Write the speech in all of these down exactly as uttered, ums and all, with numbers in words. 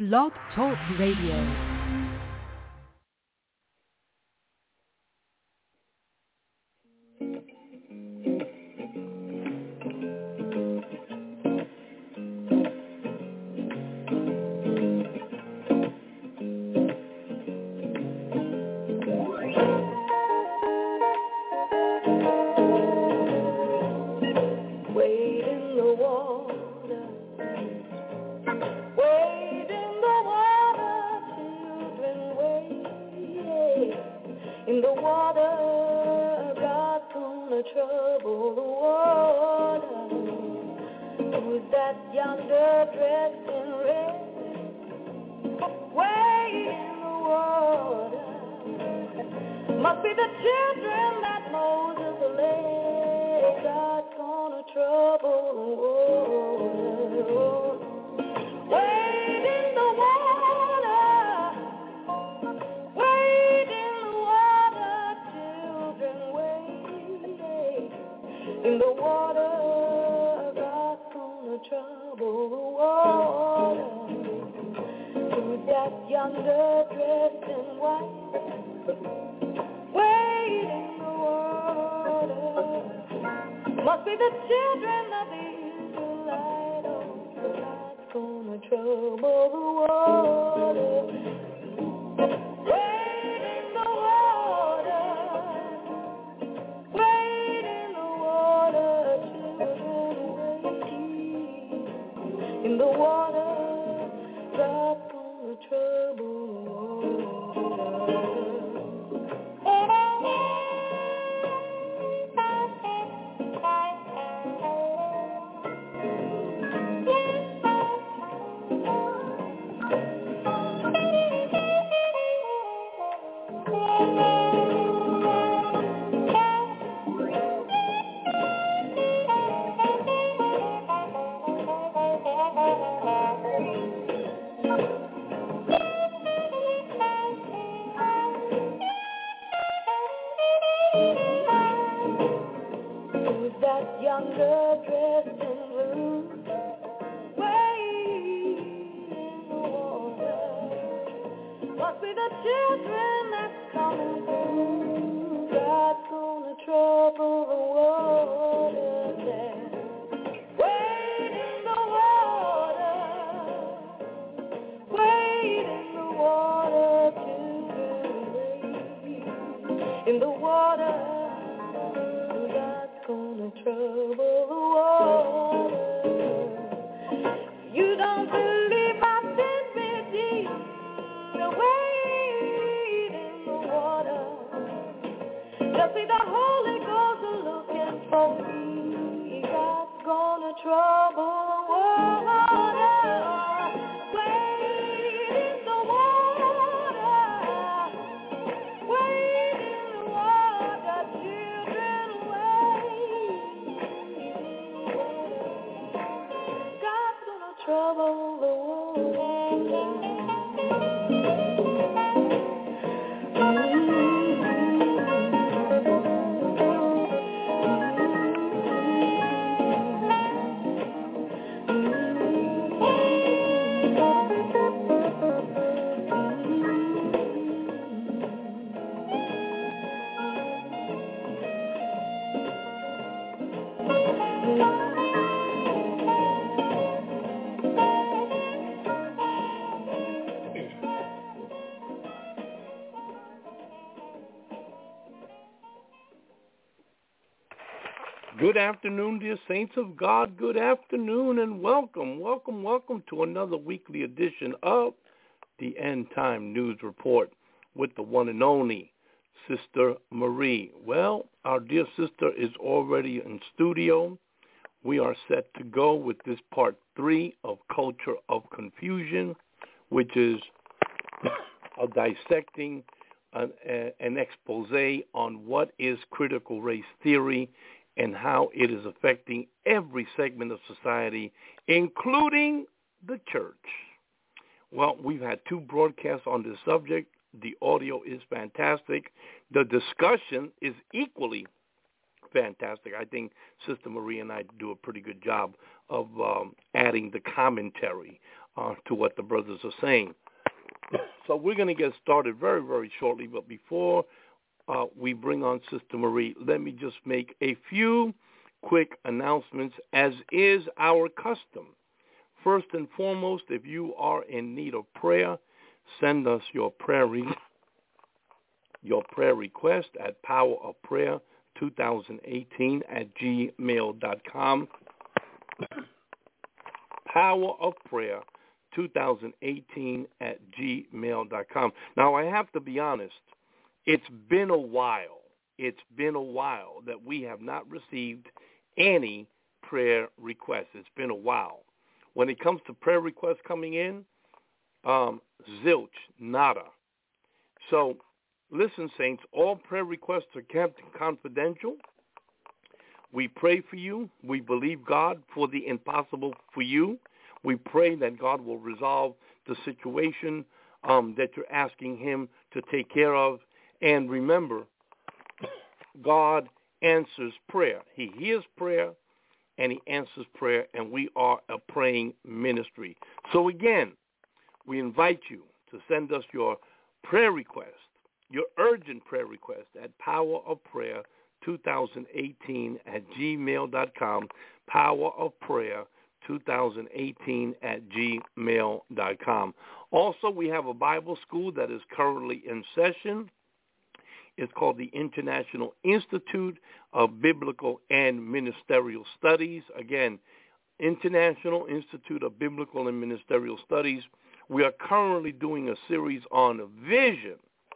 Blog Talk Radio. Good afternoon, dear saints of God. Good afternoon and welcome, welcome, welcome to another weekly edition of the End Time News Report with the one and only Sister Marie. Well, our dear sister is already in studio. We are set to go with this part three of Culture of Confusion, which is a dissecting an, an expose on what is critical race theory and how it is affecting every segment of society, including the church. Well, we've had two broadcasts on this subject. The audio is fantastic. The discussion is equally fantastic. I think Sister Marie and I do a pretty good job of um, adding the commentary uh, to what the brothers are saying. So we're going to get started very, very shortly. But before uh, we bring on Sister Marie, let me just make a few quick announcements, as is our custom. First and foremost, if you are in need of prayer, send us your prayer re- your prayer request at Power of Prayer twenty eighteen at gmail dot com. Power of Prayer twenty eighteen at gmail dot com. Now, I have to be honest. It's been a while. It's been a while that we have not received any prayer requests. It's been a while. When it comes to prayer requests coming in, um, zilch, nada. So, listen, saints, all prayer requests are kept confidential. We pray for you. We believe God for the impossible for you. We pray that God will resolve the situation um, that you're asking him to take care of. And remember, God answers prayer. He hears prayer, and he answers prayer, and we are a praying ministry. So again, we invite you to send us your prayer request, your urgent prayer request at Power of Prayer twenty eighteen at gmail dot com, Power of Prayer twenty eighteen at gmail dot com. Also, we have a Bible school that is currently in session. It's called the International Institute of Biblical and Ministerial Studies. Again, International Institute of Biblical and Ministerial Studies. We are currently doing a series on vision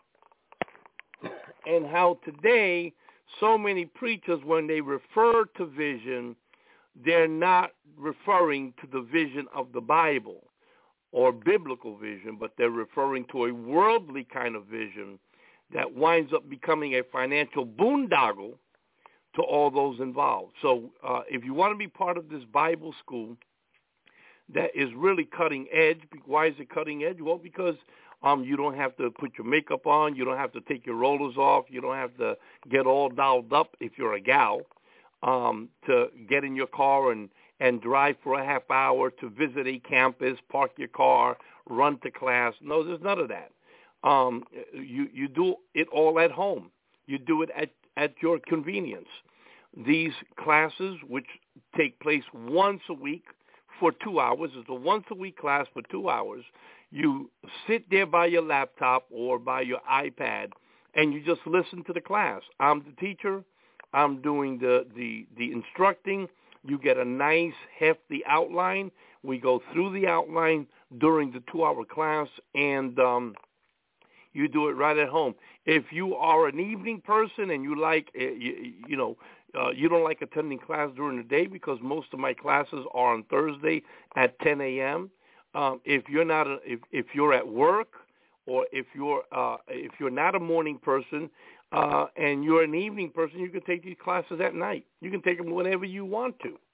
and how today so many preachers, when they refer to vision, they're not referring to the vision of the Bible or biblical vision, but they're referring to a worldly kind of vision that winds up becoming a financial boondoggle to all those involved. So uh, if you want to be part of this Bible school that is really cutting edge, why is it cutting edge? Well, because um, you don't have to put your makeup on, you don't have to take your rollers off, you don't have to get all dolled up if you're a gal, um, to get in your car and, and drive for a half hour to visit a campus, park your car, run to class. No, there's none of that. Um, you, you do it all at home. You do it at, at your convenience. These classes, which take place once a week for two hours, it's a once-a-week class for two hours. You sit there by your laptop or by your iPad, and you just listen to the class. I'm the teacher. I'm doing the, the, the instructing. You get a nice, hefty outline. We go through the outline during the two-hour class, and um, you do it right at home. If you are an evening person and you like, you, you know, uh, you don't like attending class during the day, because most of my classes are on Thursday at ten a.m. Um, if you're not, a, if if you're at work, or if you're uh, if you're not a morning person uh, and you're an evening person, you can take these classes at night. You can take them whenever you want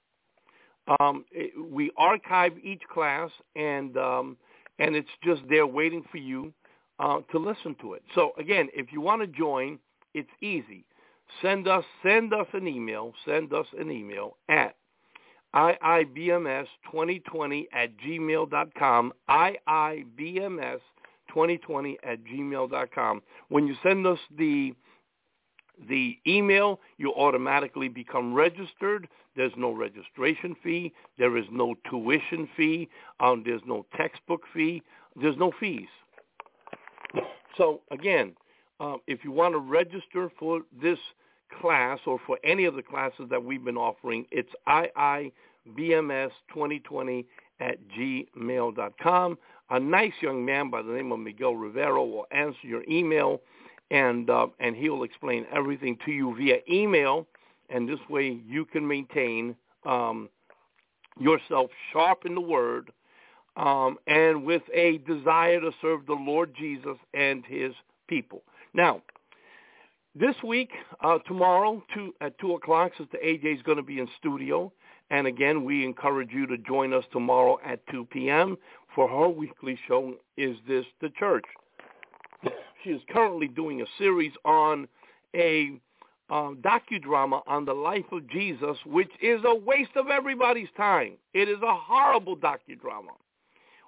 to. Um, it, we archive each class, and um, and it's just there waiting for you Uh, to listen to it. So again, if you want to join, it's easy. Send us send us an email. Send us an email at I I B M S twenty twenty at gmail dot com. I I B M S twenty twenty at gmail dot com. When you send us the the email, you automatically become registered. There's no registration fee. There is no tuition fee. Um, there's no textbook fee. There's no fees. So, again, um, if you want to register for this class or for any of the classes that we've been offering, it's I I B M S twenty twenty at gmail dot com. A nice young man by the name of Miguel Rivero will answer your email, and uh, and he will explain everything to you via email, and this way you can maintain um, yourself sharp in the Word, Um, and with a desire to serve the Lord Jesus and his people. Now, this week, uh, tomorrow, two, at two o'clock, Sister A J is going to be in studio. And again, we encourage you to join us tomorrow at two p.m. for her weekly show, Is This the Church? She is currently doing a series on a uh, docudrama on the life of Jesus, which is a waste of everybody's time. It is a horrible docudrama.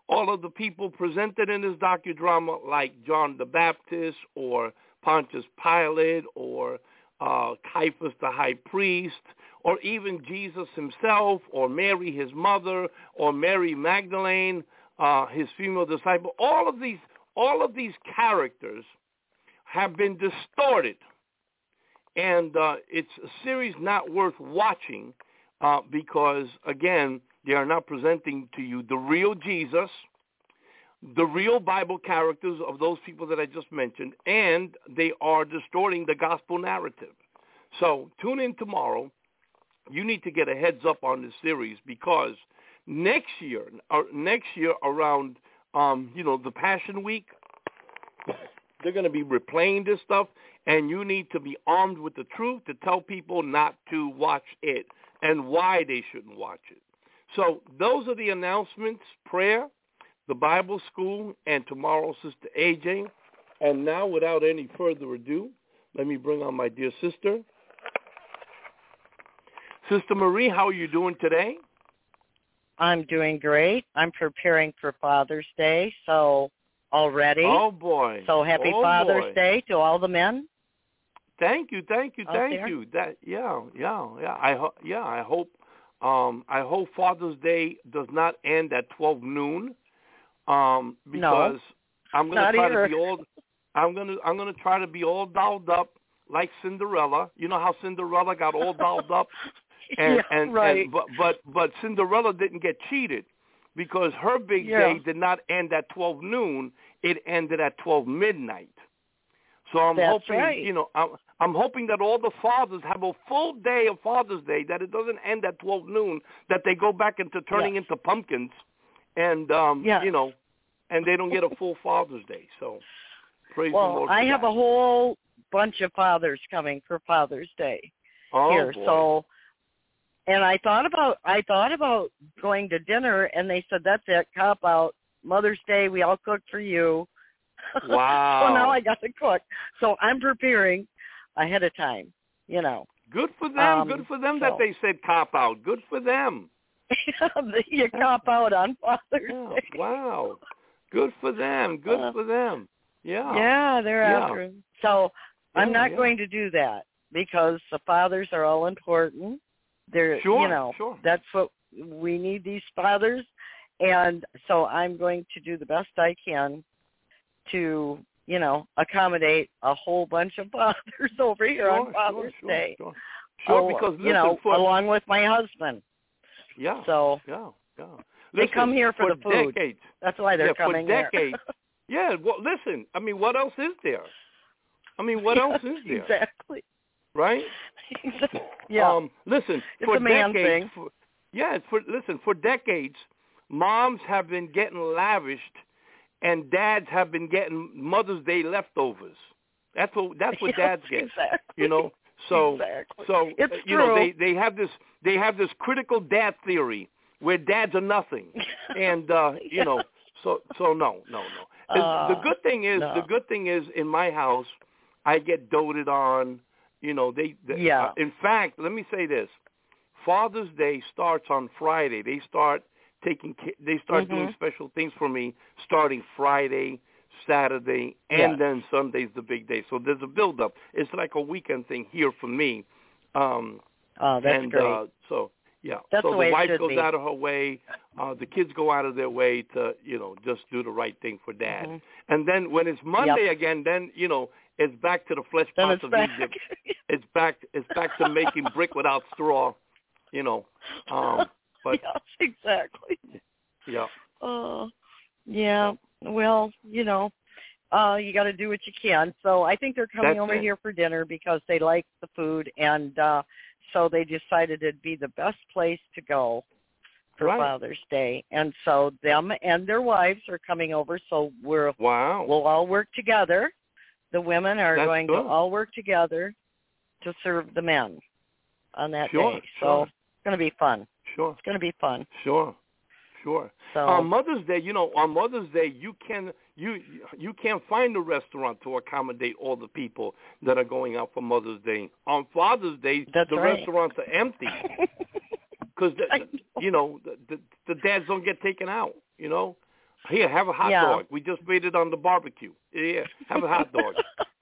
all of the people presented in this docudrama, like John the Baptist or Pontius Pilate or uh, Caiaphas the high priest, or even Jesus himself, or Mary his mother, or Mary Magdalene, uh, his female disciple, all of these, all of these characters have been distorted. And uh, it's a series not worth watching uh, because, again, they are not presenting to you the real Jesus, the real Bible characters of those people that I just mentioned, and they are distorting the gospel narrative. So tune in tomorrow. You need to get a heads up on this series because next year, or next year around, um, you know, the Passion Week, they're going to be replaying this stuff, and you need to be armed with the truth to tell people not to watch it and why they shouldn't watch it. So those are the announcements, prayer, the Bible school, and tomorrow, Sister A J. And now, without any further ado, let me bring on my dear sister. Sister Marie, how are you doing today? I'm doing great. I'm preparing for Father's Day, so already. Oh, boy. So happy oh, Father's boy. Day to all the men. Thank you, thank you, out thank there. you. That yeah, yeah, yeah. I ho- yeah, I hope um, I hope Father's Day does not end at twelve noon. Um, because No, I'm gonna not try either. to be all I'm gonna I'm gonna try to be all dolled up like Cinderella. You know how Cinderella got all dolled up, and yeah, and, right. and but but but Cinderella didn't get cheated because her big Yeah. day did not end at twelve noon. It ended at twelve midnight. So I'm That's hoping, right. you know, I'm, I'm hoping that all the fathers have a full day of Father's Day, that it doesn't end at twelve noon, that they go back into turning Yes. into pumpkins, and um, Yes. you know, and they don't get a full Father's Day. So praise Well, the Lord. I for have that. a whole bunch of fathers coming for Father's Day oh, here. Boy. So, and I thought about I thought about going to dinner, and they said that's it, cop out. Mother's Day, we all cooked for you. Wow. So now I got to cook. So I'm preparing ahead of time, you know. Good for them. Um, Good for them so. that they said cop out. Good for them. You cop out on Father's Yeah. Day. Wow. Good for them. Good Uh, for them. Yeah. Yeah, they're Yeah. after him. So I'm Yeah, not yeah. going to do that because the fathers are all important. They're, Sure, you know, sure. that's what we need, these fathers. And so I'm going to do the best I can to, you know, accommodate a whole bunch of fathers over here Sure, on Father's sure, Day. Sure, sure. Oh, because listen, you know, for, along with my husband. yeah, So yeah, yeah. they Listen, come here for, for the food. decades. That's why they're yeah, coming for decades. here. yeah. Well, listen. I mean, what else is there? I mean, what yes, else is there? Exactly. Right? yeah. Um, listen. It's for a man decades. thing. For, yeah. For listen. For decades, moms have been getting lavished, and dads have been getting Mother's Day leftovers. That's what. That's what yes, dads get. Exactly. You know. So. Exactly. So it's uh, you true. know they they have this they have this critical dad theory where dads are nothing, and uh, you yeah. know. So so no no no. Uh, the good thing is no. the good thing is in my house, I get doted on. You know they. they Yeah. Uh, in fact, let me say this: Father's Day starts on Friday. They start taking. They start Mhm. doing special things for me starting Friday, Saturday, and Yes. then Sunday's the big day. So there's a build-up. It's like a weekend thing here for me. Um, Oh, that's and, great. Uh, so yeah. That's so the way it wife should goes be. out of her way. Uh, the kids go out of their way to, you know, just do the right thing for dad. Mhm. And then when it's Monday Yep. again, then you know it's back to the flesh Then pots it's of back. Egypt. It's back. It's back to making brick without straw. You know. Um, but yes, exactly. yeah. Oh, yeah. Well, you know, uh, you got to do what you can. So I think they're coming That's over it. here for dinner because they like the food, and uh, so they decided it'd be the best place to go for Right. Father's Day. And so them and their wives are coming over, so we're Wow. we'll all work together. The women are That's going good. to all work together to serve the men on that Sure, day. So sure. it's going to be fun. Sure. It's going to be fun. Sure. Sure. So On Mother's Day, you know, on Mother's Day, you can you you can't find a restaurant to accommodate all the people that are going out for Mother's Day. On Father's Day, That's the right. restaurants are empty because I know. you know the, the the dads don't get taken out. You know, Here, have a hot yeah. dog. We just made it on the barbecue. Yeah, have a hot dog.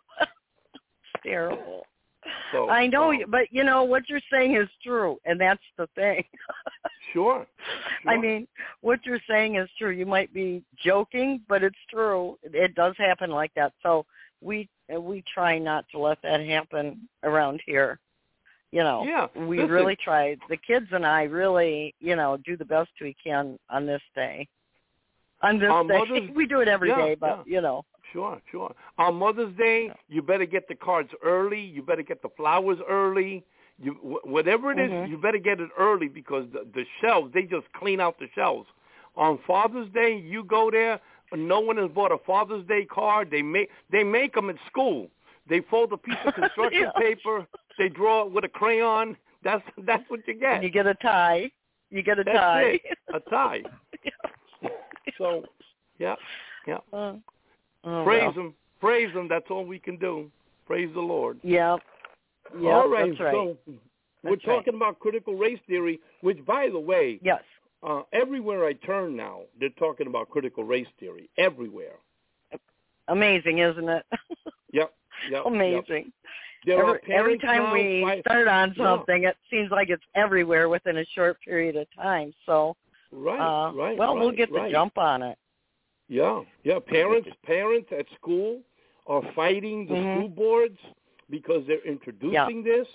It's terrible. So, I know, um, but you know what you're saying is true, and that's the thing. Sure, sure. I mean, what you're saying is true. You might be joking, but it's true. It does happen like that. So we we try not to let that happen around here. You know, yeah, we listen. really try. The kids and I really, you know, do the best we can on this day. On this On day, Mother's, we do it every yeah, day, but yeah. you know. Sure, sure. On Mother's Day, you better get the cards early. You better get the flowers early. You wh- whatever it is, Mm-hmm. you better get it early because the, the shelves, they just clean out the shelves. On Father's Day, you go there. No one has bought a Father's Day card. They make they make them at school. They fold a piece of construction yeah. paper. They draw it with a crayon. That's that's what you get. And you get a tie. You get a That's tie. it. A tie. yeah. So, yeah, yeah. Uh, oh, Praise well. him. Praise him. That's all we can do. Praise the Lord. Yeah. Yeah, all right. that's right. So we're That's right. talking about critical race theory, which, by the way, yes. uh, everywhere I turn now, they're talking about critical race theory. Everywhere. Amazing, isn't it? Yep. Yep. Amazing. Yep. Every, every parents time now we fight- start on Yeah. something, it seems like it's everywhere within a short period of time. So, Right. uh, right. well, right, we'll get right. the jump on it. Yeah. Yeah. Parents, parents at school are fighting the Mhm. school boards because they're introducing this.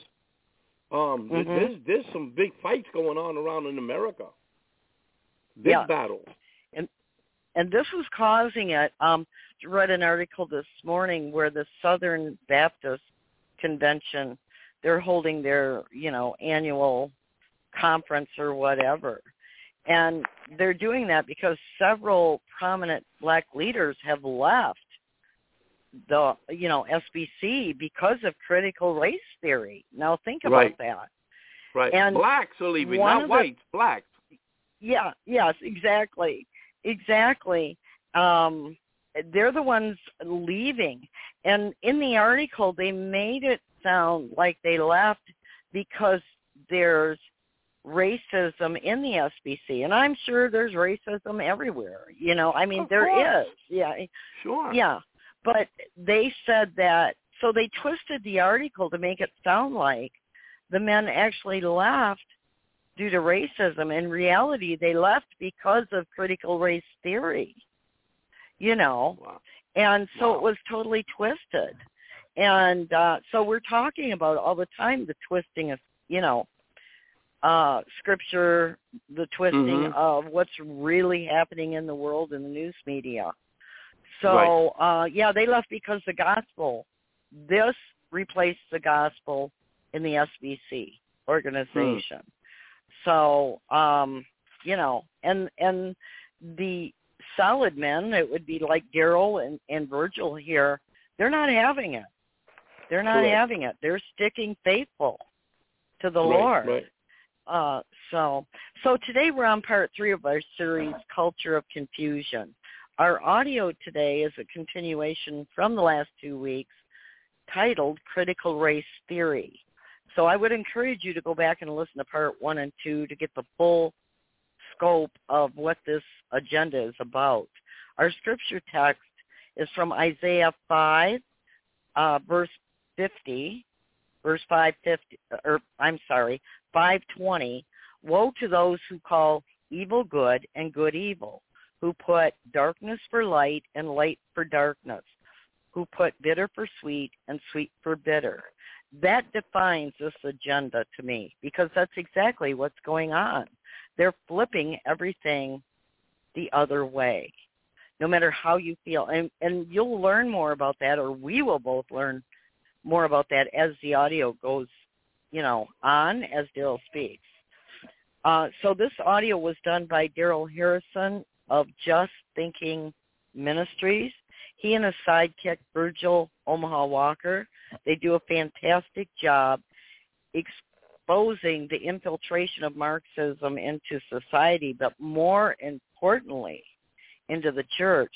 Um, th- Mhm. there's there's some big fights going on around in America. Big Yeah. battles. And and this is causing it. Um, I read an article this morning where the Southern Baptist Convention, they're holding their, you know, annual conference or whatever. And they're doing that because several prominent black leaders have left the, you know, S B C because of critical race theory. Now think about Right. that. Right. And blacks are leaving, one not of the- whites. Blacks. Yeah, yes, exactly. Exactly. Um, they're the ones leaving. And in the article, they made it sound like they left because there's racism in the S B C. And I'm sure there's racism everywhere. You know, I mean, Of there course. is. Yeah. Sure. Yeah. But they said that, so they twisted the article to make it sound like the men actually left due to racism. In reality, they left because of critical race theory, you know. Wow. And so Wow. it was totally twisted. And uh, so we're talking about all the time the twisting of, you know, uh, scripture, the twisting Mhm. of what's really happening in the world in the news media. So, right. uh, yeah, they left because the gospel, this replaced the gospel in the S B C organization. Hmm. So, um, you know, and and the solid men, it would be like Daryl and, and Virgil here, they're not having it. They're not Correct. having it. They're sticking faithful to the Right, Lord. right. Uh, so, so today we're on part three of our series, Culture of Confusion. Our audio today is a continuation from the last two weeks titled Critical Race Theory. So I would encourage you to go back and listen to part one and two to get the full scope of what this agenda is about. Our scripture text is from Isaiah five, uh, verse fifty, verse five fifty, or I'm sorry, five twenty. Woe to those who call evil good and good evil, who put darkness for light and light for darkness, who put bitter for sweet and sweet for bitter. That defines this agenda to me, because that's exactly what's going on. They're flipping everything the other way, no matter how you feel. And, and you'll learn more about that, or we will both learn more about that as the audio goes, you know, on as Daryl speaks. Uh, so this audio was done by Daryl Harrison of Just Thinking Ministries. He and his sidekick, Virgil Omaha Walker, they do a fantastic job exposing the infiltration of Marxism into society, but more importantly, into the church.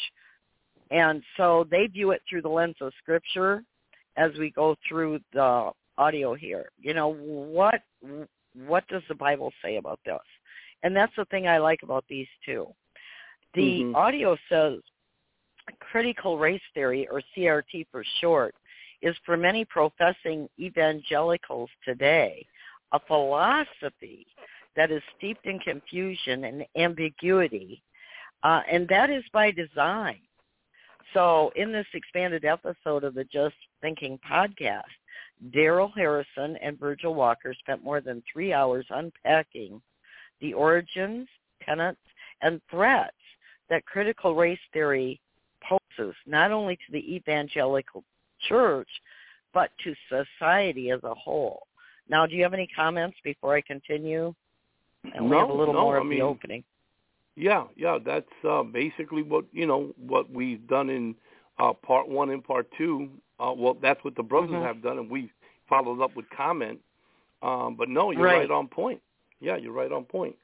And so they view it through the lens of Scripture as we go through the audio here. You know, what what does the Bible say about this? And that's the thing I like about these two. The mm-hmm. audio says critical race theory, or C R T for short, is for many professing evangelicals today a philosophy that is steeped in confusion and ambiguity, uh, and that is by design. So in this expanded episode of the Just Thinking podcast, Daryl Harrison and Virgil Walker spent more than three hours unpacking the origins, tenets, and threats that critical race theory poses, not only to the evangelical church, but to society as a whole. Now, do you have any comments before I continue? I only no, have a little no, more I of mean, the opening. Yeah, yeah, that's uh, basically what, you know, what we've done in uh, part one and part two. Uh, well, that's what the brothers mm-hmm. have done, and we followed up with comment. Um, but no, you're right. right on point. Yeah, you're right on point.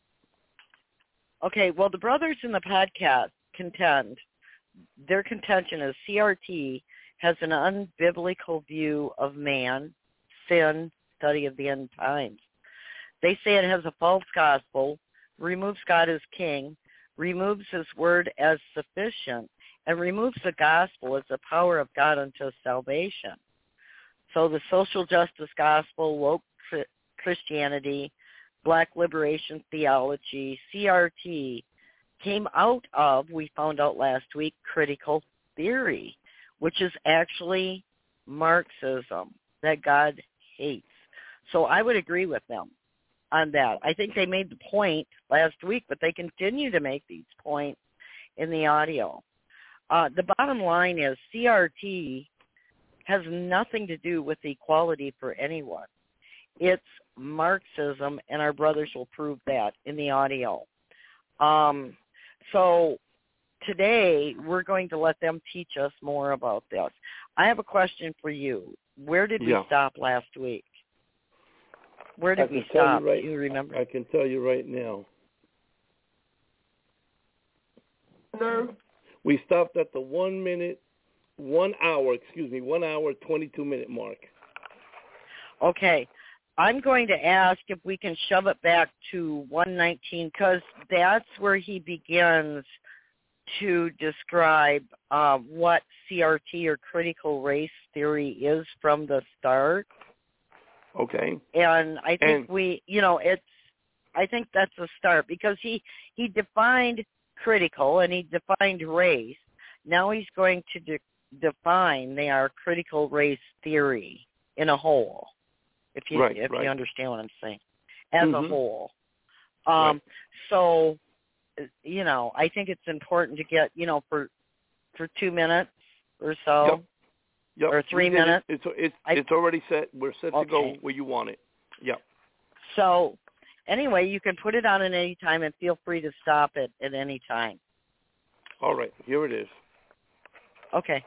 Okay, well, the brothers in the podcast contend, their contention is C R T has an unbiblical view of man, sin, study of the end times. They say it has a false gospel, removes God as king, removes his word as sufficient, and removes the gospel as the power of God unto salvation. So the social justice gospel, woke Christianity, black liberation theology, C R T, came out of, we found out last week, critical theory, which is actually Marxism that God hates. So I would agree with them on that. I think they made the point last week, but they continue to make these points in the audio. Uh, the bottom line is C R T has nothing to do with equality for anyone. It's Marxism, and our brothers will prove that in the audio. Um, so today we're going to let them teach us more about this. I have a question for you. Where did yeah. we stop last week? Where did we stop? You right, Do you remember? I can tell you right now. No. We stopped at the one minute, one hour, excuse me, one hour, twenty-two minute mark. Okay. I'm going to ask if we can shove it back to one nineteen, because that's where he begins to describe uh, what C R T, or critical race theory, is from the start. Okay. And I think and, we, you know, it's, I think that's a start, because he, he defined critical and he defined race. Now he's going to de- define they are critical race theory in a whole, if you right, if right. you understand what I'm saying, as mm-hmm. a whole. Um, right. So, you know, I think it's important to get, you know, for for two minutes or so. Yep. Yep. Or three we minutes. It. It's it's I, it's already set. We're set okay. to go where you want it. Yep. So, anyway, you can put it on at any time, and feel free to stop it at any time. All right. Here it is. Okay.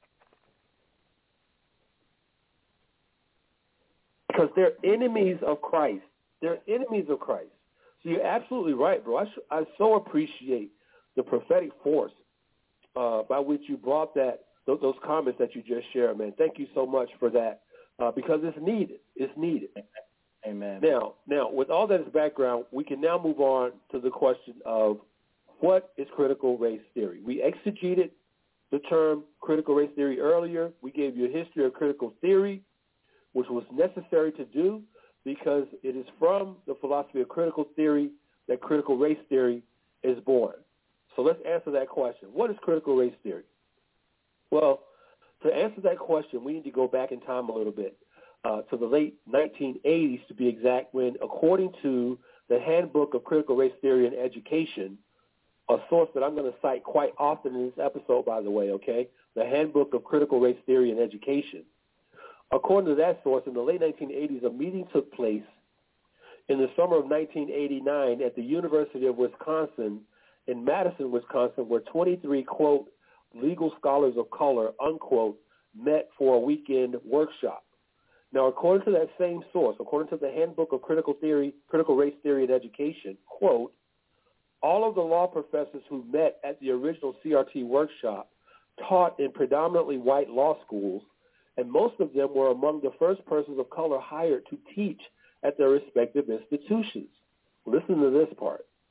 Because they're enemies of Christ. They're enemies of Christ. So you're absolutely right, bro. I, sh- I so appreciate the prophetic force uh, by which you brought that th- those comments that you just shared, man. Thank you so much for that, uh, because it's needed. It's needed. Amen. Now, now, with all that as background, we can now move on to the question of what is critical race theory. We exegeted the term critical race theory earlier. We gave you a history of critical theory, which was necessary to do because it is from the philosophy of critical theory that critical race theory is born. So let's answer that question. What is critical race theory? Well, to answer that question, we need to go back in time a little bit, uh, to the late nineteen eighties to be exact, when, according to the Handbook of Critical Race Theory and Education, a source that I'm going to cite quite often in this episode, by the way, okay, the Handbook of Critical Race Theory and Education, according to that source, in the late nineteen eighties, a meeting took place in the summer of nineteen eighty-nine at the University of Wisconsin in Madison, Wisconsin, where twenty-three, quote, legal scholars of color, unquote, met for a weekend workshop. Now, according to that same source, according to the Handbook of Critical Theory, Critical Race Theory and Education, quote, all of the law professors who met at the original C R T workshop taught in predominantly white law schools, and most of them were among the first persons of color hired to teach at their respective institutions. Listen to this part.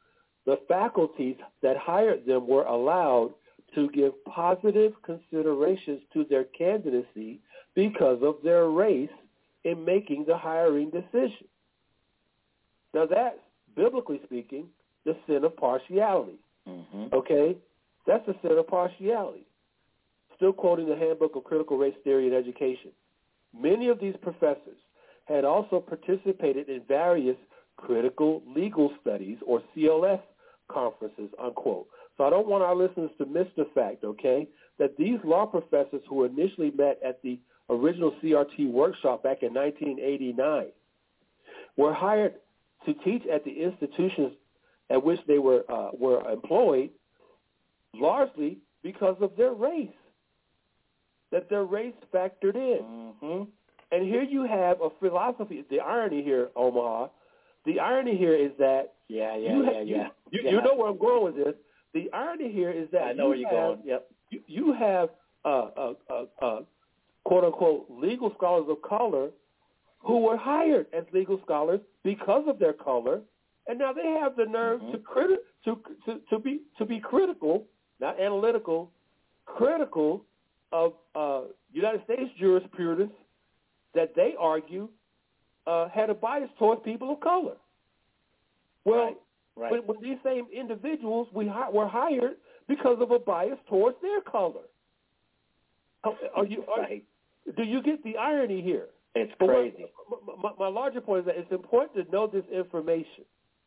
the faculties that hired them were allowed to give positive considerations to their candidacy because of their race in making the hiring decision. Now that's, biblically speaking, the sin of partiality. Mm-hmm. Okay? That's the sin of partiality. Still quoting the Handbook of Critical Race Theory in Education. Many of these professors had also participated in various critical legal studies, or C L S conferences, unquote. So I don't want our listeners to miss the fact, okay, that these law professors who initially met at the original C R T workshop back in nineteen eighty-nine were hired to teach at the institutions at which they were uh, were employed, largely because of their race, that their race factored in. Mm-hmm. And here you have a philosophy. The irony here, Omaha, the irony here is that yeah, yeah, you, yeah, have, yeah. You, yeah. you know where I'm going with this. The irony here is that I know you where you're have, going. Yep. You, you have uh, uh, uh, uh, quote unquote legal scholars of color who were hired as legal scholars because of their color, and now they have the nerve mm-hmm. to, criti- to to to be to be critical, not analytical, critical of uh, United States jurisprudence that they argue uh, had a bias towards people of color. Well, right. Right. When, when these same individuals we hi- were hired because of a bias towards their color. Are, are you? Are, right. Do you get the irony here? It's But crazy. My, my, my larger point is that it's important to know this information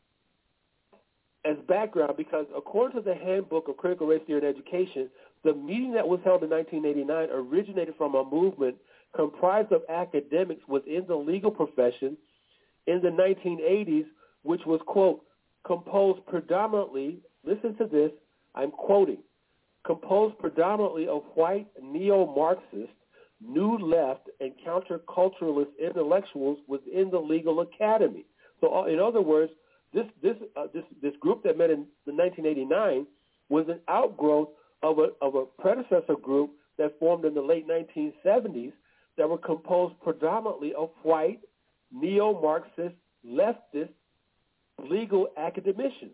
as background because according to the Handbook of Critical Race Theory in Education, the meeting that was held in nineteen eighty-nine originated from a movement comprised of academics within the legal profession in the nineteen eighties, which was, quote, composed predominantly, listen to this, I'm quoting, composed predominantly of white neo-Marxist, new left, and counterculturalist intellectuals within the legal academy. So, in other words, this this uh, this this group that met in the nineteen eighty-nine was an outgrowth of a of a predecessor group that formed in the late nineteen seventies that were composed predominantly of white, neo-Marxist, leftist, legal academicians.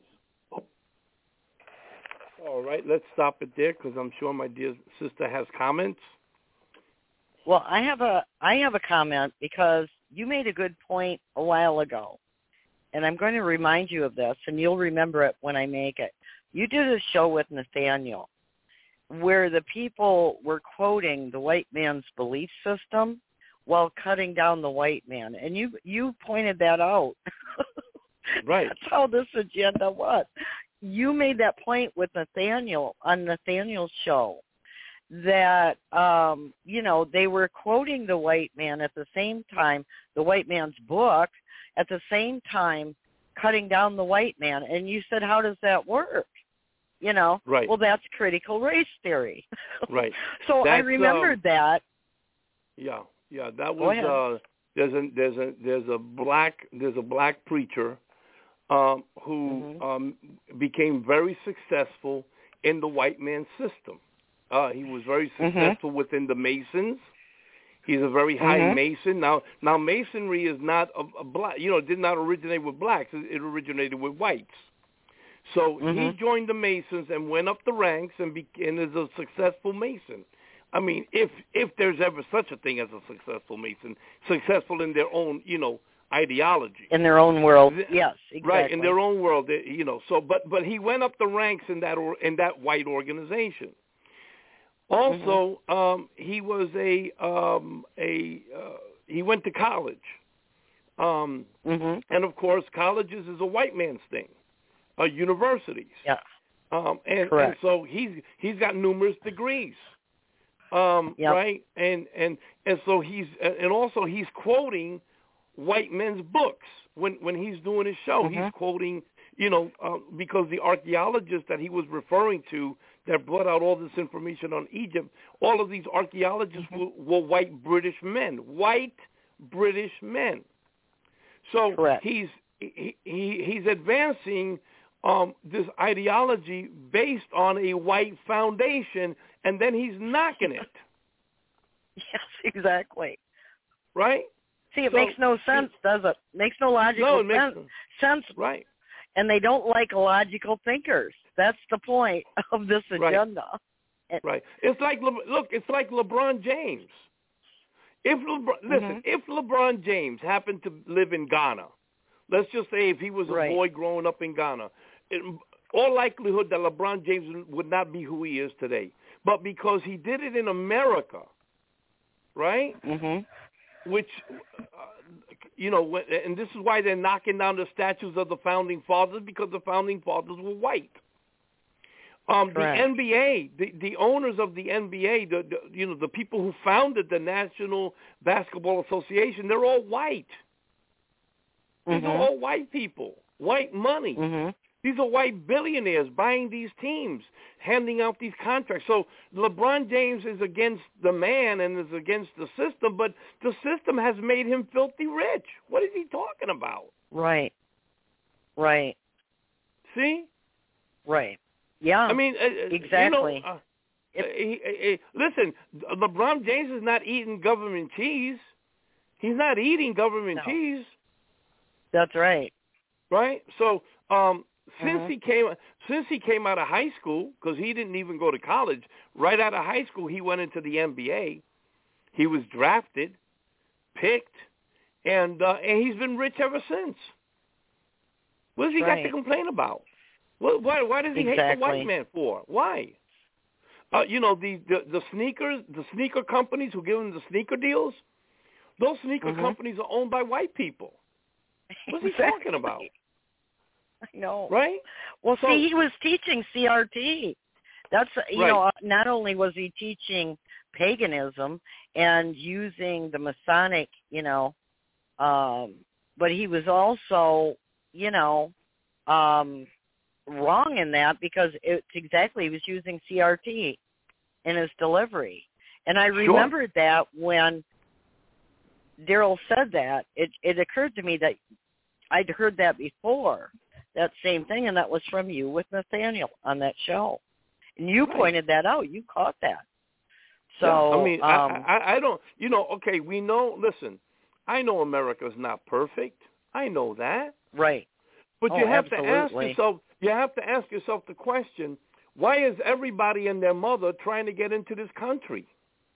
All right, let's stop it there because I'm sure my dear sister has comments. Well, I have a I have a comment because you made a good point a while ago, and I'm going to remind you of this, and you'll remember it when I make it. You did a show with Nathaniel where the people were quoting the white man's belief system while cutting down the white man, and you you pointed that out. Right. That's how this agenda was. You made that point with Nathaniel on Nathaniel's show that, um, you know, they were quoting the white man at the same time, the white man's book, at the same time cutting down the white man. And you said, how does that work? You know, right. Well, that's critical race theory. Right. So that's, I remembered um, that. Yeah, yeah, that was. Uh, there's a there's a there's a black there's a black preacher um, who mm-hmm. um, became very successful in the white man's system. Uh, he was very successful mm-hmm. within the Masons. He's a very high mm-hmm. Mason. Now, now Masonry is not a, a black. You know, it did not originate with blacks. It, it originated with whites. So mm-hmm. he joined the Masons and went up the ranks and became as a successful Mason. I mean, if if there's ever such a thing as a successful Mason, successful in their own, you know, ideology. In their own world, yes, exactly. Right, in their own world, you know. So, but but he went up the ranks in that or, in that white organization. Also, mm-hmm. um, he was a um, a uh, he went to college, um, mm-hmm. and of course, colleges is a white man's thing, uh, universities. Yeah, um, and, correct. And so he's he's got numerous degrees, um, yep. right? And and and so he's and also he's quoting white men's books when when he's doing his show. Mm-hmm. He's quoting, you know, uh, because the archaeologists that he was referring to that brought out all this information on Egypt, all of these archaeologists mm-hmm. were, were white British men, white British men. So Correct. he's he, he he's advancing um, this ideology based on a white foundation, and then he's knocking it. Yes, exactly. Right? See, it so, makes no sense, does it? Makes no logical no, it makes sense. no, sense. Right. and they don't like illogical thinkers. That's the point of this agenda. Right. right. It's like look. It's like LeBron James. If LeBron, listen, mm-hmm. if LeBron James happened to live in Ghana, let's just say if he was a right. boy growing up in Ghana, in all likelihood that LeBron James would not be who he is today. But because he did it in America, right? Mm-hmm. Which, uh, you know, and this is why they're knocking down the statues of the Founding Fathers, because the Founding Fathers were white. Um, the N B A, the, the owners of the N B A, the, the you know the people who founded the National Basketball Association, they're all white. These mm-hmm. are all white people, white money. Mm-hmm. These are white billionaires buying these teams, handing out these contracts. So LeBron James is against the man and is against the system, but the system has made him filthy rich. What is he talking about? Right. Right. See? Right. Yeah. I mean, uh, exactly. You know, uh, he, he, listen, LeBron James is not eating government cheese. He's not eating government no. cheese. That's right. Right. So um, since mm-hmm. he came, since he came out of high school, because he didn't even go to college. Right out of high school, he went into the N B A. He was drafted, picked, and uh, and he's been rich ever since. What has he right. got to complain about? Why, why does he exactly. hate the white man for? Why? Uh, you know, the, the, the sneakers, the sneaker companies who give him the sneaker deals, those sneaker mm-hmm. companies are owned by white people. What's exactly. he talking about? I know. Right? Well, so, see, he was teaching C R T. That's, you right. know, not only was he teaching paganism and using the Masonic, you know, um, but he was also, you know, um, wrong in that because it's exactly, he was using C R T in his delivery. And I remembered sure. that when Daryl said that, it, it occurred to me that I'd heard that before, that same thing, and that was from you with Nathaniel on that show. And you right. pointed that out. You caught that. So, yeah, I mean, um, I, I, I don't, you know, okay, we know, listen, I know America's not perfect. I know that. Right. But oh, you have absolutely. to ask yourself, you have to ask yourself the question, why is everybody and their mother trying to get into this country?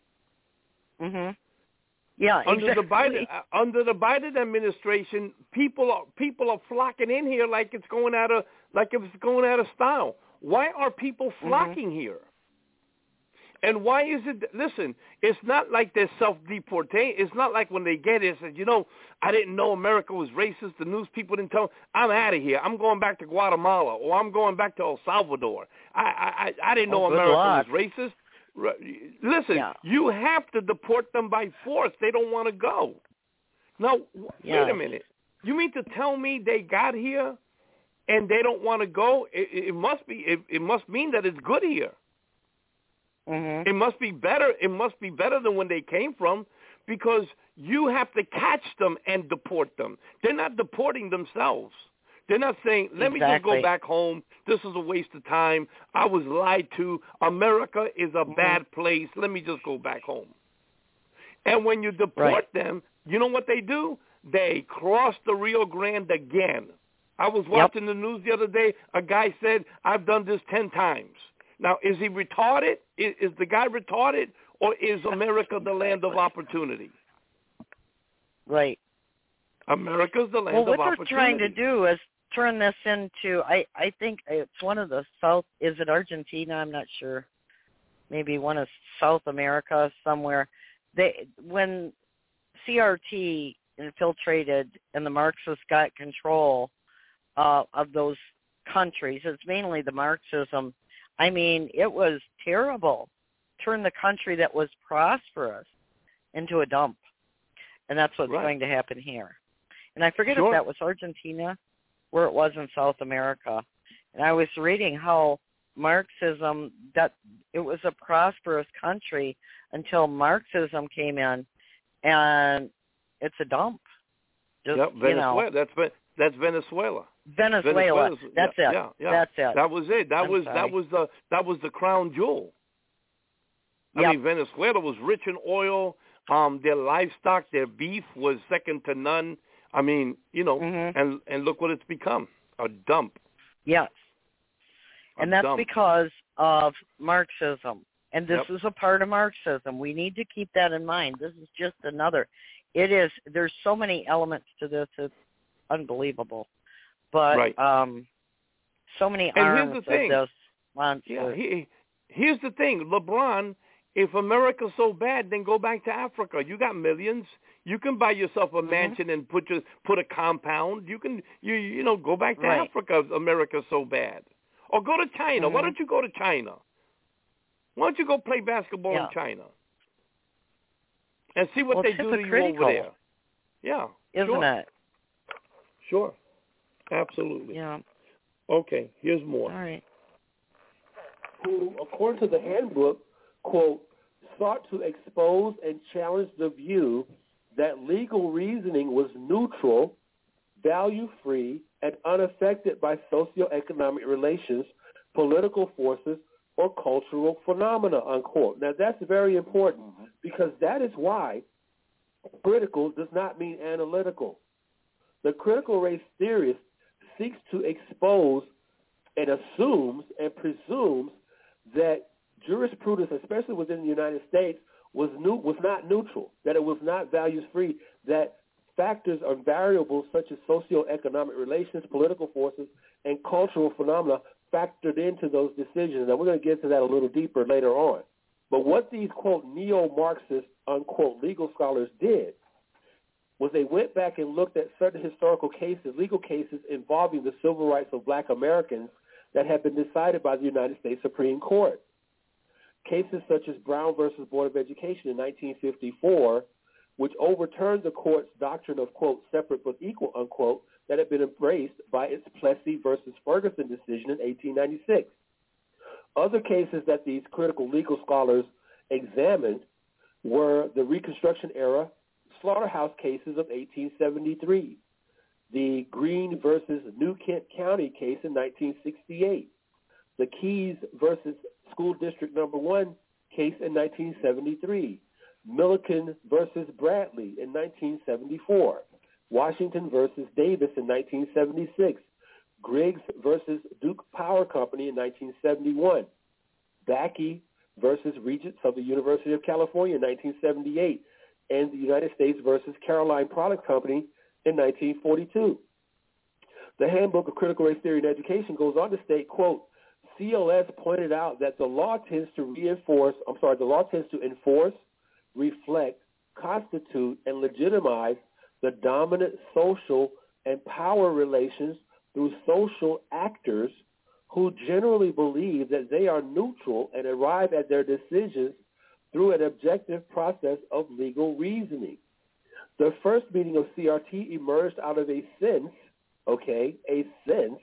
Mhm. Yeah, under exactly. the Biden under the Biden administration, people are people are flocking in here like it's going out of like it's going out of style. Why are people flocking mm-hmm. here? And why is it? Listen, it's not like they're self-deportation. It's not like when they get it, said, you know, I didn't know America was racist. The news people didn't tell me. I'm out of here. I'm going back to Guatemala, or I'm going back to El Salvador. I I, I didn't know oh, America luck. was racist. Listen, yeah. you have to deport them by force. They don't want to go. Now, yeah. wait a minute. You mean to tell me they got here and they don't want to go? It, it must be. It, it must mean that it's good here. Mm-hmm. It must be better. It must be better than when they came from, because you have to catch them and deport them. They're not deporting themselves. They're not saying, let exactly. me just go back home. This is a waste of time. I was lied to. America is a mm-hmm. bad place. Let me just go back home. And when you deport right. them, you know what they do? They cross the Rio Grande again. I was watching yep. the news the other day. A guy said, I've done this ten times. Now, is he retarded? Is, is the guy retarded? Or is America the land of opportunity? Right. America's the land well, of what opportunity. What they're trying to do is turn this into, I, I think it's one of the South, is it Argentina? I'm not sure. Maybe one of South America somewhere. They When C R T infiltrated and the Marxists got control uh, of those countries, it's mainly the Marxism. I mean, it was terrible. Turned the country that was prosperous into a dump. And that's what's right. going to happen here. And I forget sure. if that was Argentina or it was in South America. And I was reading how Marxism, that it was a prosperous country until Marxism came in, and it's a dump. Just, yep, Venezuela. You know, that's that's Venezuela. Venezuela. That's yeah, it. Yeah, yeah. That's it. That was it. That I'm was sorry. that was the that was the crown jewel. I yep. mean, Venezuela was rich in oil. Um, their livestock, their beef was second to none. I mean, you know, mm-hmm. and and look what it's become. A dump. Yes. A and that's dump. because of Marxism. And this Yep. is a part of Marxism. We need to keep that in mind. This is just another. It is, there's so many elements to this, it's unbelievable. But right. um, so many and arms here's the thing. of this monster. Yeah, he, here's the thing. LeBron, if America's so bad, then go back to Africa. You got millions. You can buy yourself a mansion mm-hmm. and put your, put a compound. You can, you you know, go back to right. Africa if America's so bad. Or go to China. Mm-hmm. Why don't you go to China? Why don't you go play basketball yeah. in China? And see what well, they do to you over there. Yeah. Isn't sure. it? Sure. Absolutely. Yeah. Okay, here's more. All right. Who, according to the handbook, quote, sought to expose and challenge the view that legal reasoning was neutral, value-free, and unaffected by socioeconomic relations, political forces, or cultural phenomena, unquote. Now, that's very important mm-hmm. because that is why critical does not mean analytical. The critical race theorist seeks to expose and assumes and presumes that jurisprudence, especially within the United States, was new, was not neutral, that it was not values-free, that factors or variables such as socioeconomic relations, political forces, and cultural phenomena factored into those decisions. And we're going to get to that a little deeper later on. But what these, quote, neo-Marxist, unquote, legal scholars did was they went back and looked at certain historical cases, legal cases involving the civil rights of black Americans that had been decided by the United States Supreme Court. Cases such as Brown versus Board of Education in nineteen fifty-four, which overturned the court's doctrine of, quote, separate but equal, unquote, that had been embraced by its Plessy versus Ferguson decision in eighteen ninety-six. Other cases that these critical legal scholars examined were the Reconstruction era slaughterhouse cases of eighteen seventy-three, the Green versus New Kent County case in nineteen sixty-eight, the Keys versus School District Number One case in nineteen seventy-three, Milliken versus Bradley in nineteen seventy-four, Washington versus Davis in nineteen seventy-six, Griggs versus Duke Power Company in nineteen seventy-one, Backey versus Regents of the University of California in nineteen seventy-eight, and the United States versus Caroline Product Company in nineteen forty-two. The Handbook of Critical Race Theory in Education goes on to state, quote, C L S pointed out that the law tends to reinforce, I'm sorry, the law tends to enforce, reflect, constitute, and legitimize the dominant social and power relations through social actors who generally believe that they are neutral and arrive at their decisions through an objective process of legal reasoning. The first meeting of C R T emerged out of a sense, okay, a sense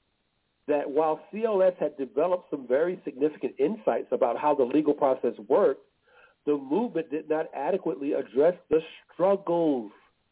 that while C L S had developed some very significant insights about how the legal process worked, the movement did not adequately address the struggles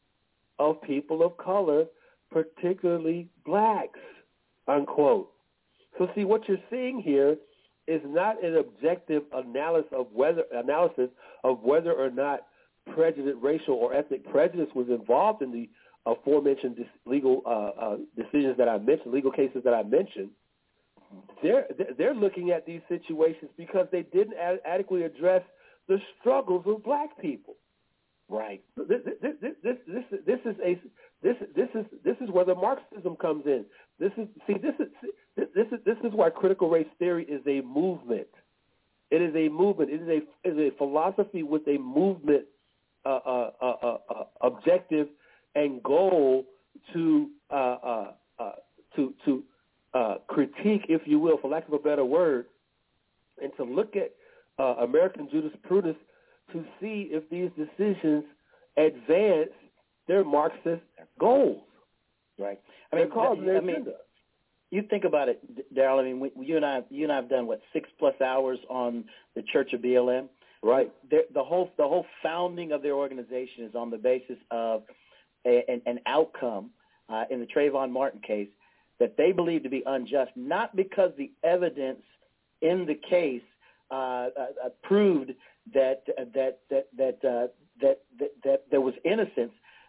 of people of color, particularly blacks, unquote. So see, what you're seeing here is not an objective analysis of whether analysis of whether or not prejudice, racial or ethnic prejudice was involved in the aforementioned dis- legal uh, uh, decisions that I mentioned, legal cases that I mentioned. They're they're looking at these situations because they didn't ad- adequately address the struggles of black people. Right. This this this this, this is a this this is this is where the Marxism comes in. This is see this is this is this is why critical race theory is a movement. It is a movement. It is a it is a philosophy with a movement uh, uh, uh, uh, uh, objective and goal to uh, uh, uh, to to uh, critique, if you will, for lack of a better word, and to look at uh, American jurisprudence to see if these decisions advance their Marxist goals. Right. I mean, cause I mean, you think about it, Daryl. I mean, we, you and I, you and I have done what six plus hours on the Church of B L M. Right. The, the whole the whole founding of their organization is on the basis of a, an, an outcome uh, in the Trayvon Martin case that they believe to be unjust, not because the evidence in the case uh, uh, uh, proved that uh, that that that, uh, that that that there was innocence,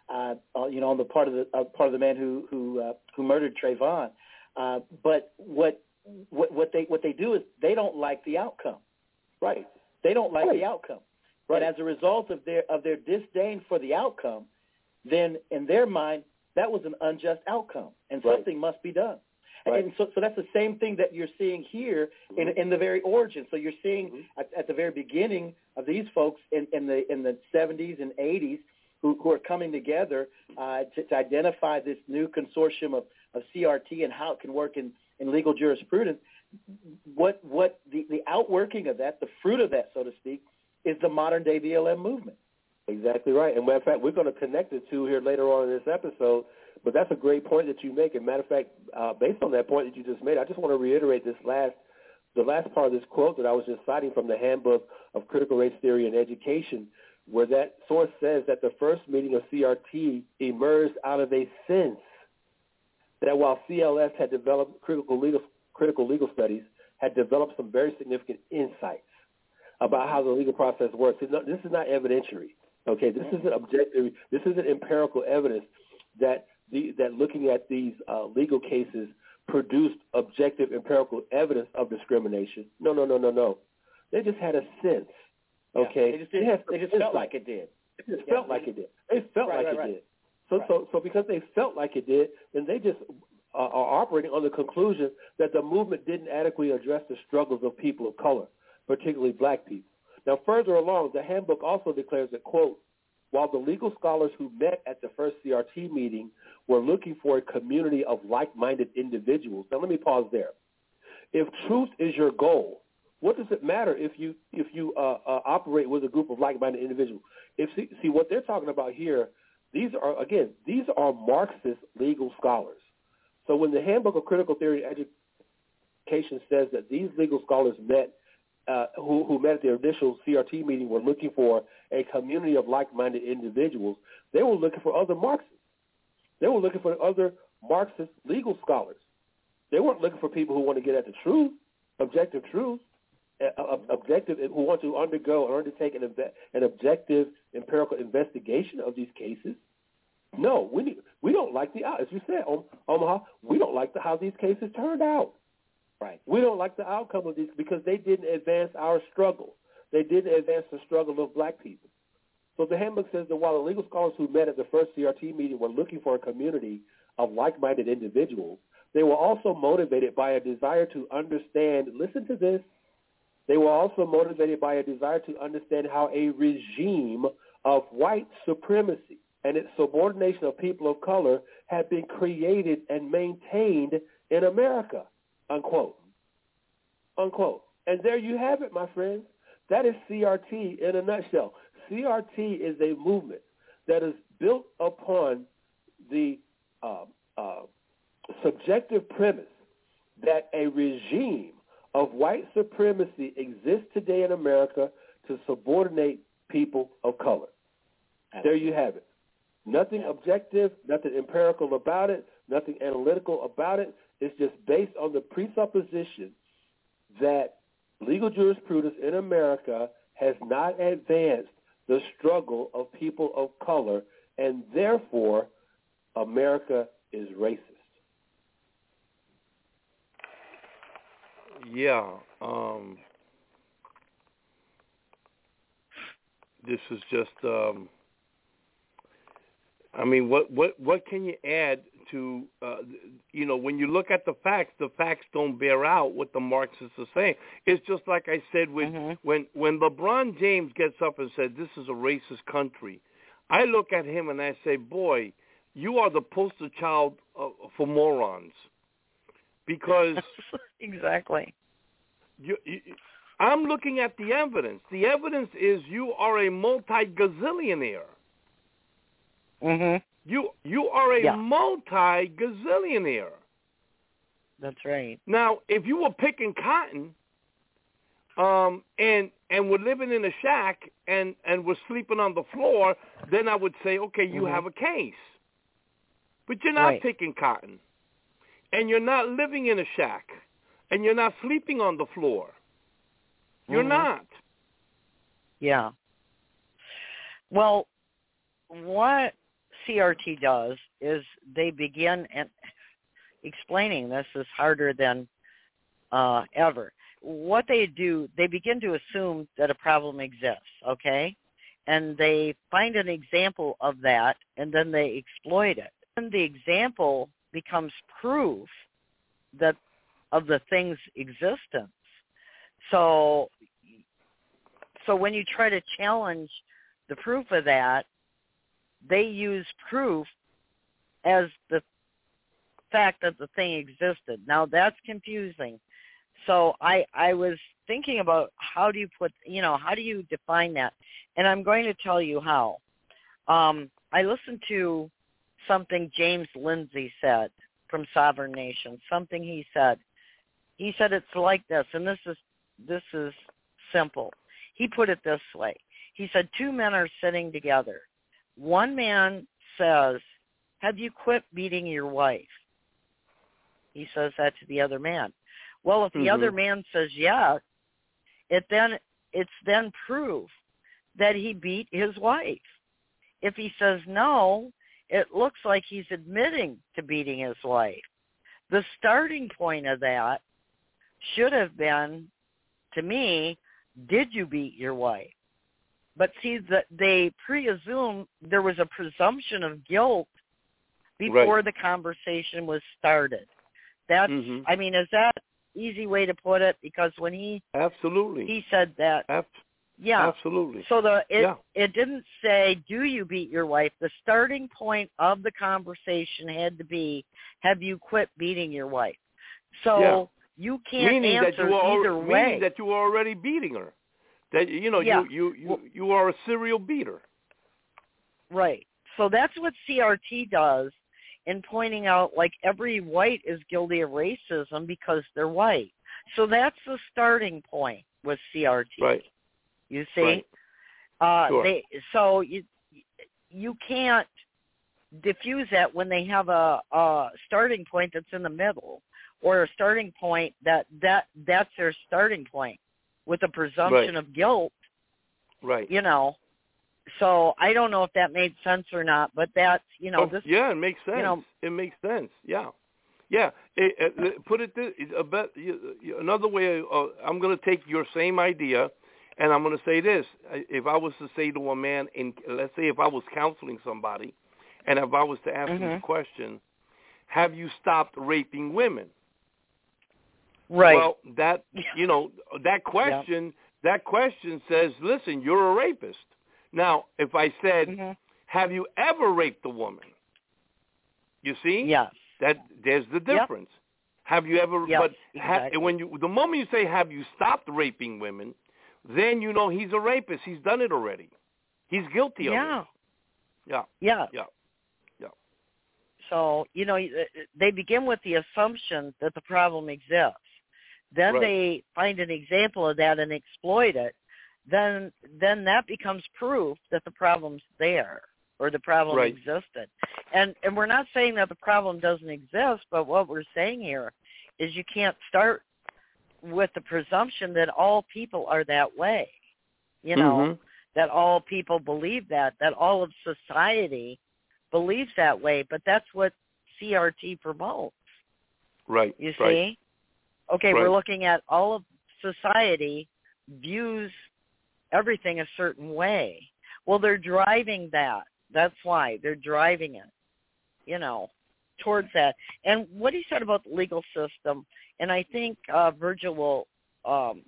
uh, you know, on the part of the uh, part of the man who who uh, who murdered Trayvon. Uh, but what what what they what they do is they don't like the outcome. Right. They don't like right. the outcome. Right. And as a result of their of their disdain for the outcome, then in their mind that was an unjust outcome, and right. something must be done. Right. And so, so that's the same thing that you're seeing here mm-hmm. in, in the very origin. So you're seeing mm-hmm. at, at the very beginning of these folks in, in the in the seventies and eighties who, who are coming together uh, to, to identify this new consortium of, of C R T and how it can work in, in legal jurisprudence. What what the, the outworking of that, the fruit of that, so to speak, is the modern day B L M movement. Exactly right. And matter of fact, we're going to connect the two here later on in this episode. But that's a great point that you make. And matter of fact, uh, based on that point that you just made, I just want to reiterate this last, the last part of this quote that I was just citing from the Handbook of Critical Race Theory in Education, where that source says that the first meeting of C R T emerged out of a sense that while C L S had developed critical legal, critical legal studies, had developed some very significant insights about how the legal process works. This is not evidentiary. Okay, this isn't objective. This isn't empirical evidence that the, that looking at these uh, legal cases produced objective empirical evidence of discrimination. No, no, no, no, no. They just had a sense. Okay, yeah, they just, did, they, had they just felt like it did. They just yeah, felt they like just, it did. They felt right, like right, it right. did. So, right. so, so because they felt like it did, then they just uh, are operating on the conclusion that the movement didn't adequately address the struggles of people of color, particularly black people. Now, further along, the handbook also declares that, quote, while the legal scholars who met at the first C R T meeting were looking for a community of like-minded individuals. Now, let me pause there. If truth is your goal, what does it matter if you if you uh, uh, operate with a group of like-minded individuals? If see, see what they're talking about here, these are, again, these are Marxist legal scholars. So when the Handbook of Critical Theory and Education says that these legal scholars met Uh, who, who met at their initial C R T meeting were looking for a community of like-minded individuals, they were looking for other Marxists. They were looking for other Marxist legal scholars. They weren't looking for people who want to get at the truth, objective truth, uh, objective, who want to undergo or undertake an, an objective empirical investigation of these cases. No, we need, we don't like the, as you said, Omaha, we don't like the, how these cases turned out. Right. We don't like the outcome of these because they didn't advance our struggle. They didn't advance the struggle of black people. So the handbook says that while the legal scholars who met at the first C R T meeting were looking for a community of like-minded individuals, they were also motivated by a desire to understand, listen to this, they were also motivated by a desire to understand how a regime of white supremacy and its subordination of people of color had been created and maintained in America. Unquote. Unquote. And there you have it, my friends. That is C R T in a nutshell. C R T is a movement that is built upon the uh, uh, subjective premise that a regime of white supremacy exists today in America to subordinate people of color. There you have it. Nothing objective, nothing empirical about it, nothing analytical about it. It's just based on the presupposition that legal jurisprudence in America has not advanced the struggle of people of color, and therefore America is racist. Yeah. Um, this is just, um, I mean, what, what, what can you add to, uh, you know, when you look at the facts, the facts don't bear out what the Marxists are saying. It's just like I said, when, mm-hmm. when, when LeBron James gets up and said, this is a racist country, I look at him and I say, boy, you are the poster child uh, for morons. Because exactly. You, you, I'm looking at the evidence. The evidence is you are a multi-gazillionaire. Mm-hmm. You you are a yeah. multi-gazillionaire. That's right. Now, if you were picking cotton, um, and and were living in a shack and, and were sleeping on the floor, then I would say, okay, you mm-hmm. have a case. But you're not right. picking cotton, and you're not living in a shack, and you're not sleeping on the floor. You're mm-hmm. not. Yeah. Well, what C R T does is they begin, and explaining this is harder than uh, ever. What they do, they begin to assume that a problem exists, okay? And they find an example of that, and then they exploit it. And the example becomes proof that of the thing's existence. So, so when you try to challenge the proof of that, they use proof as the fact that the thing existed. Now, that's confusing. So I, I was thinking about how do you put, you know, how do you define that? And I'm going to tell you how. Um, I listened to something James Lindsay said from Sovereign Nation, something he said. He said it's like this, and this is this is simple. He put it this way. He said two men are sitting together. One man says, "Have you quit beating your wife?" He says that to the other man. Well, if the mm-hmm. other man says yes, it then it's then proof that he beat his wife. If he says no, it looks like he's admitting to beating his wife. The starting point of that should have been, to me, did you beat your wife? But see, that they pre-assume there was a presumption of guilt before right. the conversation was started. That's, mm-hmm. I mean, is that easy way to put it? Because when he absolutely he said that, Ab- yeah, absolutely. So the it yeah. it didn't say, do you beat your wife? The starting point of the conversation had to be, have you quit beating your wife? So yeah. you can't meaning answer that you are, either meaning way. Meaning that you were already beating her. That you know yeah. you, you, you, you are a serial beater. Right. So that's what C R T does in pointing out, like, every white is guilty of racism because they're white. So that's the starting point with C R T. Right. You see? Right. Uh, sure. they, so you you can't diffuse that when they have a, a starting point that's in the middle, or a starting point that, that that's their starting point with a presumption right. of guilt. Right. You know. So I don't know if that made sense or not, but that's, you know, oh, this. Yeah, it makes sense. You know, it makes sense. Yeah. Yeah. It, it, put it this, a bit, another way, uh, I'm going to take your same idea, and I'm going to say this. If I was to say to a man, in, let's say if I was counseling somebody, and if I was to ask mm-hmm. them the question, have you stopped raping women? Right. Well, that, you know, that question, yeah. that question says, listen, you're a rapist. Now, if I said, mm-hmm. have you ever raped a woman? You see? Yes. That there's the difference. Yep. Have you ever? Yep, but exactly. have, when you, the moment you say, have you stopped raping women, then you know he's a rapist. He's done it already. He's guilty yeah. of it. Yeah. Yeah. Yeah. Yeah. So, you know, they begin with the assumption that the problem exists. Then right. they find an example of that and exploit it. Then then that becomes proof that the problem's there, or the problem right. existed. And and we're not saying that the problem doesn't exist, but what we're saying here is you can't start with the presumption that all people are that way. You know, mm-hmm. that all people believe that, that all of society believes that way, but that's what C R T promotes. Right. You see? Right. Okay, right. we're looking at all of society views everything a certain way. Well, they're driving that. That's why they're driving it, you know, towards that. And what he said about the legal system, and I think uh, Virgil will, um,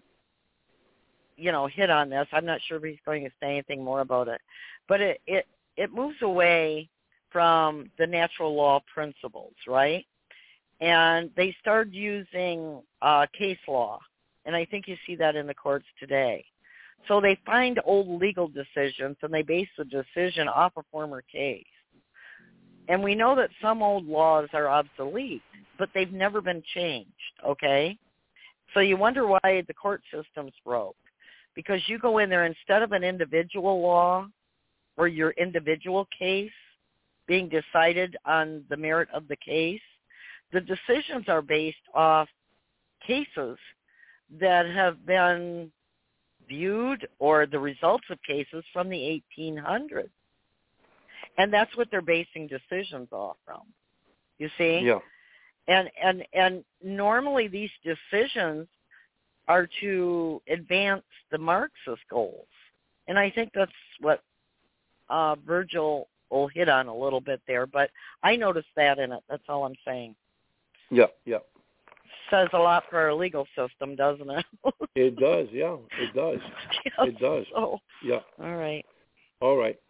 you know, hit on this. I'm not sure if he's going to say anything more about it, but it, it, it moves away from the natural law principles, right? And they started using uh, case law, and I think you see that in the courts today. So they find old legal decisions, and they base the decision off a former case. And we know that some old laws are obsolete, but they've never been changed, okay? So you wonder why the court system's broke. Because you go in there, instead of an individual law or your individual case being decided on the merit of the case, the decisions are based off cases that have been viewed, or the results of cases from the eighteen hundreds. And that's what they're basing decisions off from. You see? Yeah. And and and normally these decisions are to advance the Marxist goals. And I think that's what uh, Virgil will hit on a little bit there. But I noticed that in it. That's all I'm saying. Yeah, yeah. Says a lot for our legal system, doesn't it? It does, yeah. It does. Yeah, it does. So, yeah. All right. All right.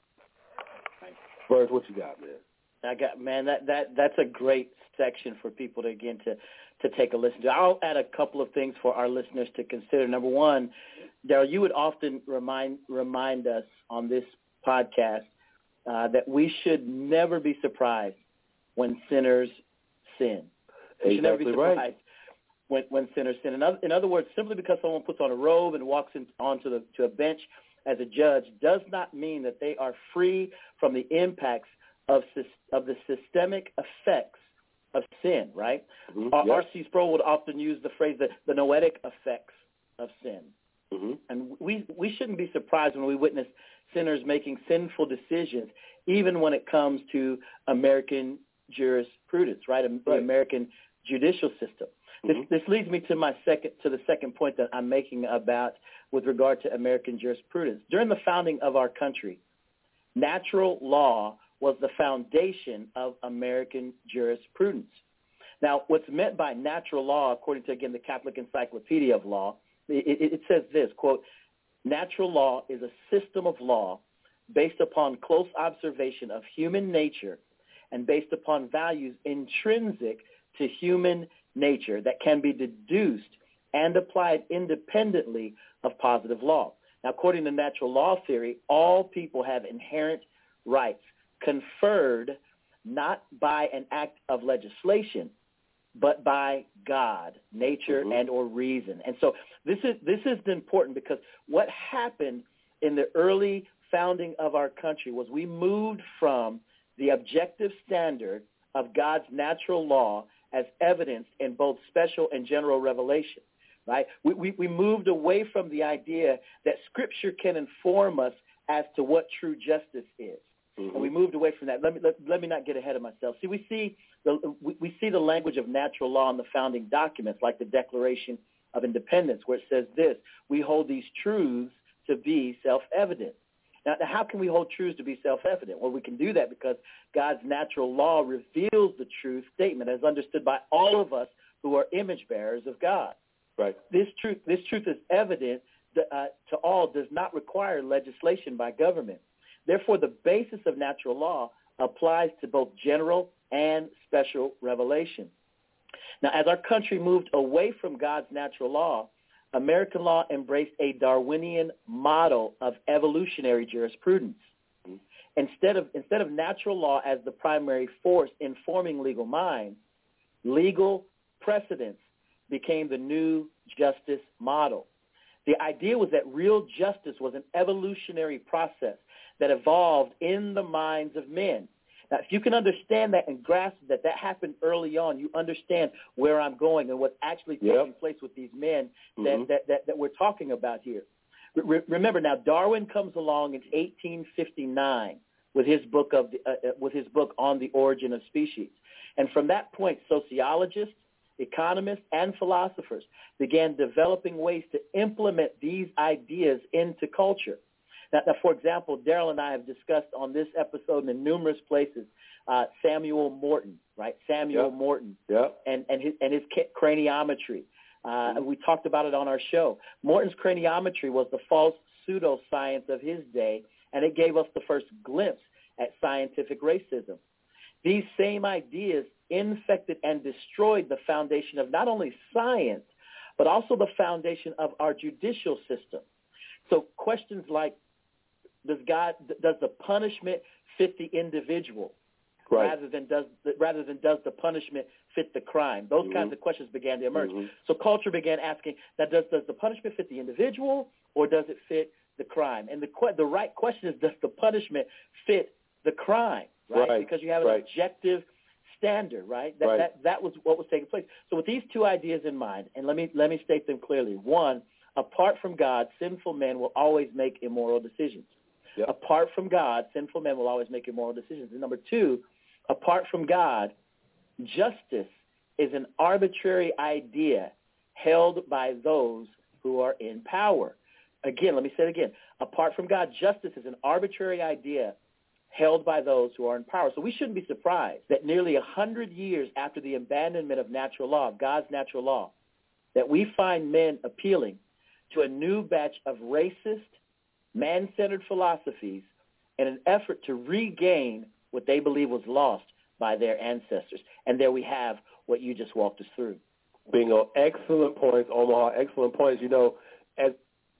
Birds, what you got, man? I got man. That that that's a great section for people to again to to take a listen to. I'll add a couple of things for our listeners to consider. Number one, Daryl, you would often remind remind us on this podcast uh, that we should never be surprised when sinners sin. We should Exactly never be surprised right. when when sinners sin. In other, in other words, simply because someone puts on a robe and walks in, onto the to a bench as a judge does not mean that they are free from the impacts of of the systemic effects of sin, right? Mm-hmm. R- Yes. R C Sproul would often use the phrase the, the noetic effects of sin. Mm-hmm. And we, we shouldn't be surprised when we witness sinners making sinful decisions, even when it comes to American jurisprudence, right? The Right. American judicial system. Mm-hmm. This, this leads me to my second to the second point that I'm making about with regard to American jurisprudence. During the founding of our country, natural law was the foundation of American jurisprudence. Now, what's meant by natural law, according to, again, the Catholic Encyclopedia of Law, it, it, it says this, quote, natural law is a system of law based upon close observation of human nature and based upon values intrinsic to human nature that can be deduced and applied independently of positive law. Now, according to natural law theory, all people have inherent rights conferred not by an act of legislation, but by God, nature, Mm-hmm. and or reason. And so this is this is important because what happened in the early founding of our country was we moved from the objective standard of God's natural law as evidenced in both special and general revelation, right? We, we, we moved away from the idea that Scripture can inform us as to what true justice is. Mm-hmm. And we moved away from that. Let me let, let me not get ahead of myself. See, we see the we, we see the language of natural law in the founding documents, like the Declaration of Independence, where it says this: "We hold these truths to be self-evident." Now, how can we hold truths to be self-evident? Well, we can do that because God's natural law reveals the truth statement as understood by all of us who are image bearers of God. Right. This truth, this truth is evident uh, to all, does not require legislation by government. Therefore, the basis of natural law applies to both general and special revelation. Now, as our country moved away from God's natural law, American law embraced a Darwinian model of evolutionary jurisprudence. Mm-hmm. Instead of, instead of natural law as the primary force informing legal minds, legal precedents became the new justice model. The idea was that real justice was an evolutionary process that evolved in the minds of men. Now, if you can understand that and grasp that that happened early on, you understand where I'm going and what's actually Yep. taking place with these men that, Mm-hmm. that, that, that we're talking about here. Re- remember, now, Darwin comes along in eighteen fifty-nine with his book of the, uh, with his book On the Origin of Species. And from that point, sociologists, economists, and philosophers began developing ways to implement these ideas into culture. Now, now, for example, Daryl and I have discussed on this episode and in numerous places uh, Samuel Morton, right? Samuel Yep. Morton Yep. and, and his, and his craniometry. Uh, mm-hmm. We talked about it on our show. Morton's craniometry was the false pseudoscience of his day, and it gave us the first glimpse at scientific racism. These same ideas infected and destroyed the foundation of not only science, but also the foundation of our judicial system. So questions like, does God, does the punishment fit the individual, Right. rather than does rather than does the punishment fit the crime? Those Mm-hmm. kinds of questions began to emerge. Mm-hmm. So culture began asking, that does does the punishment fit the individual, or does it fit the crime? And the que- the right question is, does the punishment fit the crime? Right, Right. because you have an Right. objective standard, right? That, Right. that that was what was taking place. So with these two ideas in mind, and let me let me state them clearly. One, apart from God, sinful men will always make immoral decisions. Yep. Apart from God, sinful men will always make immoral decisions. And number two, apart from God, justice is an arbitrary idea held by those who are in power. Again, let me say it again. Apart from God, justice is an arbitrary idea held by those who are in power. So we shouldn't be surprised that nearly a hundred years after the abandonment of natural law, God's natural law, that we find men appealing to a new batch of racist, man-centered philosophies in an effort to regain what they believe was lost by their ancestors. And there we have what you just walked us through. Bingo. Excellent points, Omaha. Excellent points. You know, as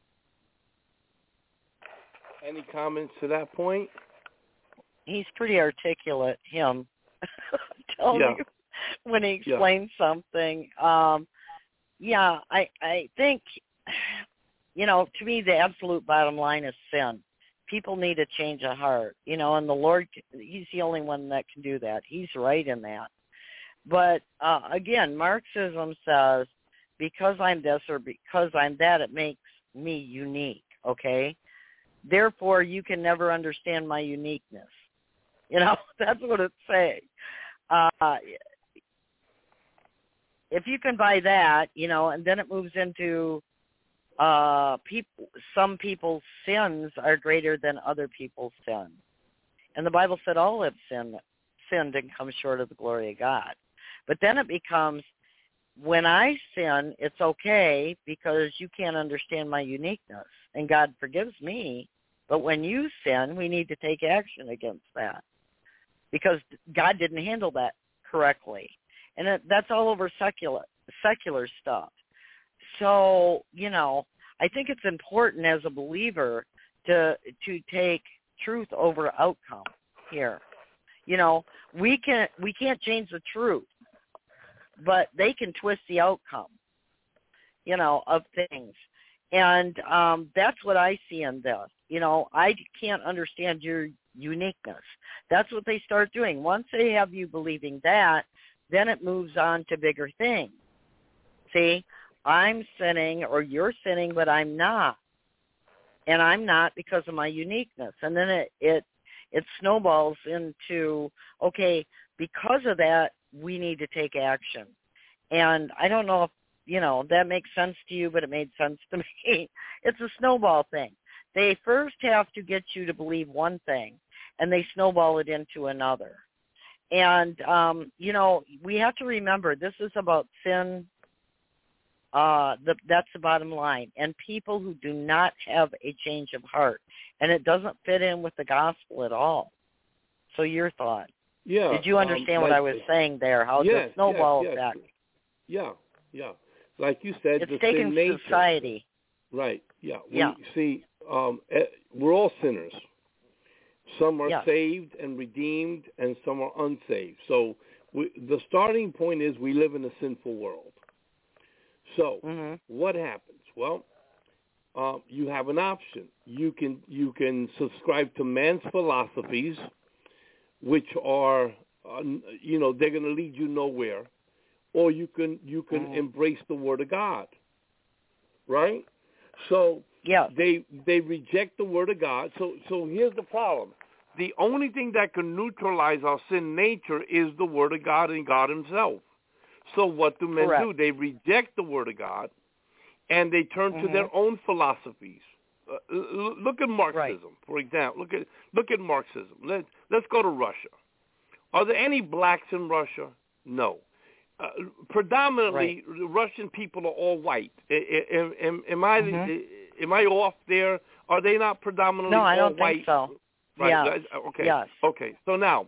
any comments to that point? He's pretty articulate, him. Tell yeah. me when he explains yeah. something. Um, yeah, I I think, you know, to me the absolute bottom line is sin. People need a change of heart, you know, and the Lord, he's the only one that can do that. He's right in that. But, uh, again, Marxism says because I'm this or because I'm that, it makes me unique, okay? Therefore, you can never understand my uniqueness. You know, that's what it's saying. Uh, if you can buy that, you know, and then it moves into uh, people. Some people's sins are greater than other people's sins. And the Bible said all have sinned, sinned and come short of the glory of God. But then it becomes, when I sin, it's okay because you can't understand my uniqueness, and God forgives me. But when you sin, we need to take action against that because God didn't handle that correctly. And it, that's all over secular secular stuff. So, you know, I think it's important as a believer to to take truth over outcome here. You know, we can we can't change the truth, but they can twist the outcome, you know, of things. And um, that's what I see in this. You know, I can't understand your uniqueness. That's what they start doing. Once they have you believing that, then it moves on to bigger things. See, I'm sinning or you're sinning, but I'm not. And I'm not because of my uniqueness. And then it, it, it snowballs into, okay, because of that, we need to take action. And I don't know if, you know, that makes sense to you, but it made sense to me. It's a snowball thing. They first have to get you to believe one thing, and they snowball it into another. And, um, you know, we have to remember this is about sin. Uh, the, that's the bottom line. And people who do not have a change of heart. And it doesn't fit in with the gospel at all. So your thought. Yeah. Did you understand um, like, what I was saying there? How yes, the snowball yes, yes. effect. Yeah, yeah. Like you said, it's the taken sin nature. Society. Right, yeah. Yeah. We, see, um, we're all sinners. Some are yes. saved and redeemed, and some are unsaved. So we, the starting point is we live in a sinful world. So mm-hmm. what happens? Well, um, you have an option. You can you can subscribe to man's philosophies, which are, uh, you know, they're going to lead you nowhere, or you can you can mm-hmm. embrace the Word of God, right? So yeah. they they reject the Word of God. So so here's the problem. The only thing that can neutralize our sin nature is the Word of God and God himself. So what do men Correct. do? They reject the Word of God, and they turn mm-hmm. to their own philosophies. Uh, look at Marxism, right. for example. Look at look at Marxism. Let let's go to Russia. Are there any blacks in Russia? No. Uh, predominantly, right. the Russian people are all white. Am, am, am I mm-hmm. am I off there? Are they not predominantly no, I all don't white? think so. Right. Yes. Okay. Yes. Okay. So now,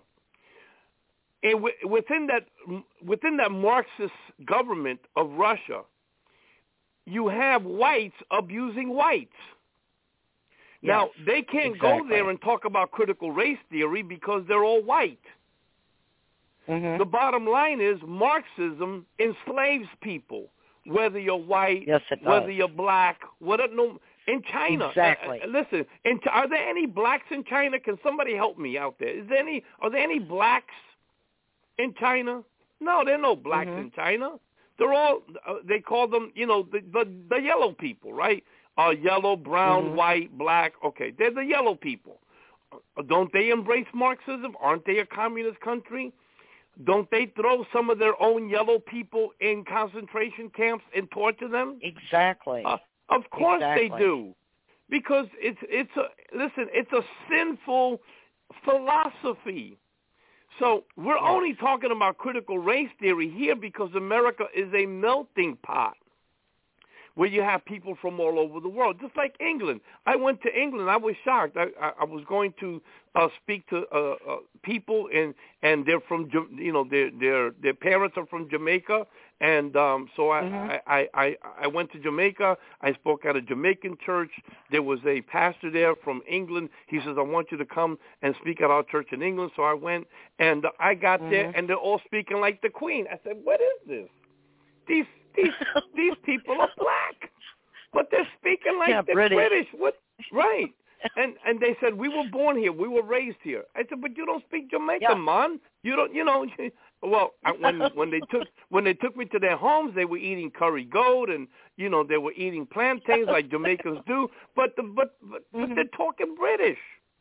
and within that within that Marxist government of Russia, you have whites abusing whites. Yes. Now, they can't exactly. go there and talk about critical race theory because they're all white. Mm-hmm. The bottom line is Marxism enslaves people, whether you're white, yes, it whether does. you're black, whatever. No, in China, exactly. Uh, listen, in, are there any blacks in China? Can somebody help me out there? Is there any? Are there any blacks in China? No, there are no blacks mm-hmm. in China. They're all. Uh, they call them, you know, the, the the yellow people, right? uh, yellow, brown, mm-hmm. white, black. Okay, they're the yellow people. Don't they embrace Marxism? Aren't they a communist country? Don't they throw some of their own yellow people in concentration camps and torture them? Exactly. Uh, of course exactly. they do, because it's it's a listen. It's a sinful philosophy. So we're yes. only talking about critical race theory here because America is a melting pot, where you have people from all over the world, just like England. I went to England. I was shocked. I, I, I was going to uh, speak to uh, uh, people, and, and they're from, you know, their their their parents are from Jamaica, and um, so I, mm-hmm. I, I I went to Jamaica. I spoke at a Jamaican church. There was a pastor there from England. He says, "I want you to come and speak at our church in England." So I went, and I got mm-hmm. there, and they're all speaking like the Queen. I said, "What is this? These These these people are black, but they're speaking like yeah, the British. British. What? Right?" And and they said, "We were born here. We were raised here." I said, "But you don't speak Jamaican, yeah. man. You don't. You know." Well, I, when when they took when they took me to their homes, they were eating curry goat, and you know they were eating plantains like Jamaicans do. But the, but but, mm-hmm. but they're talking British.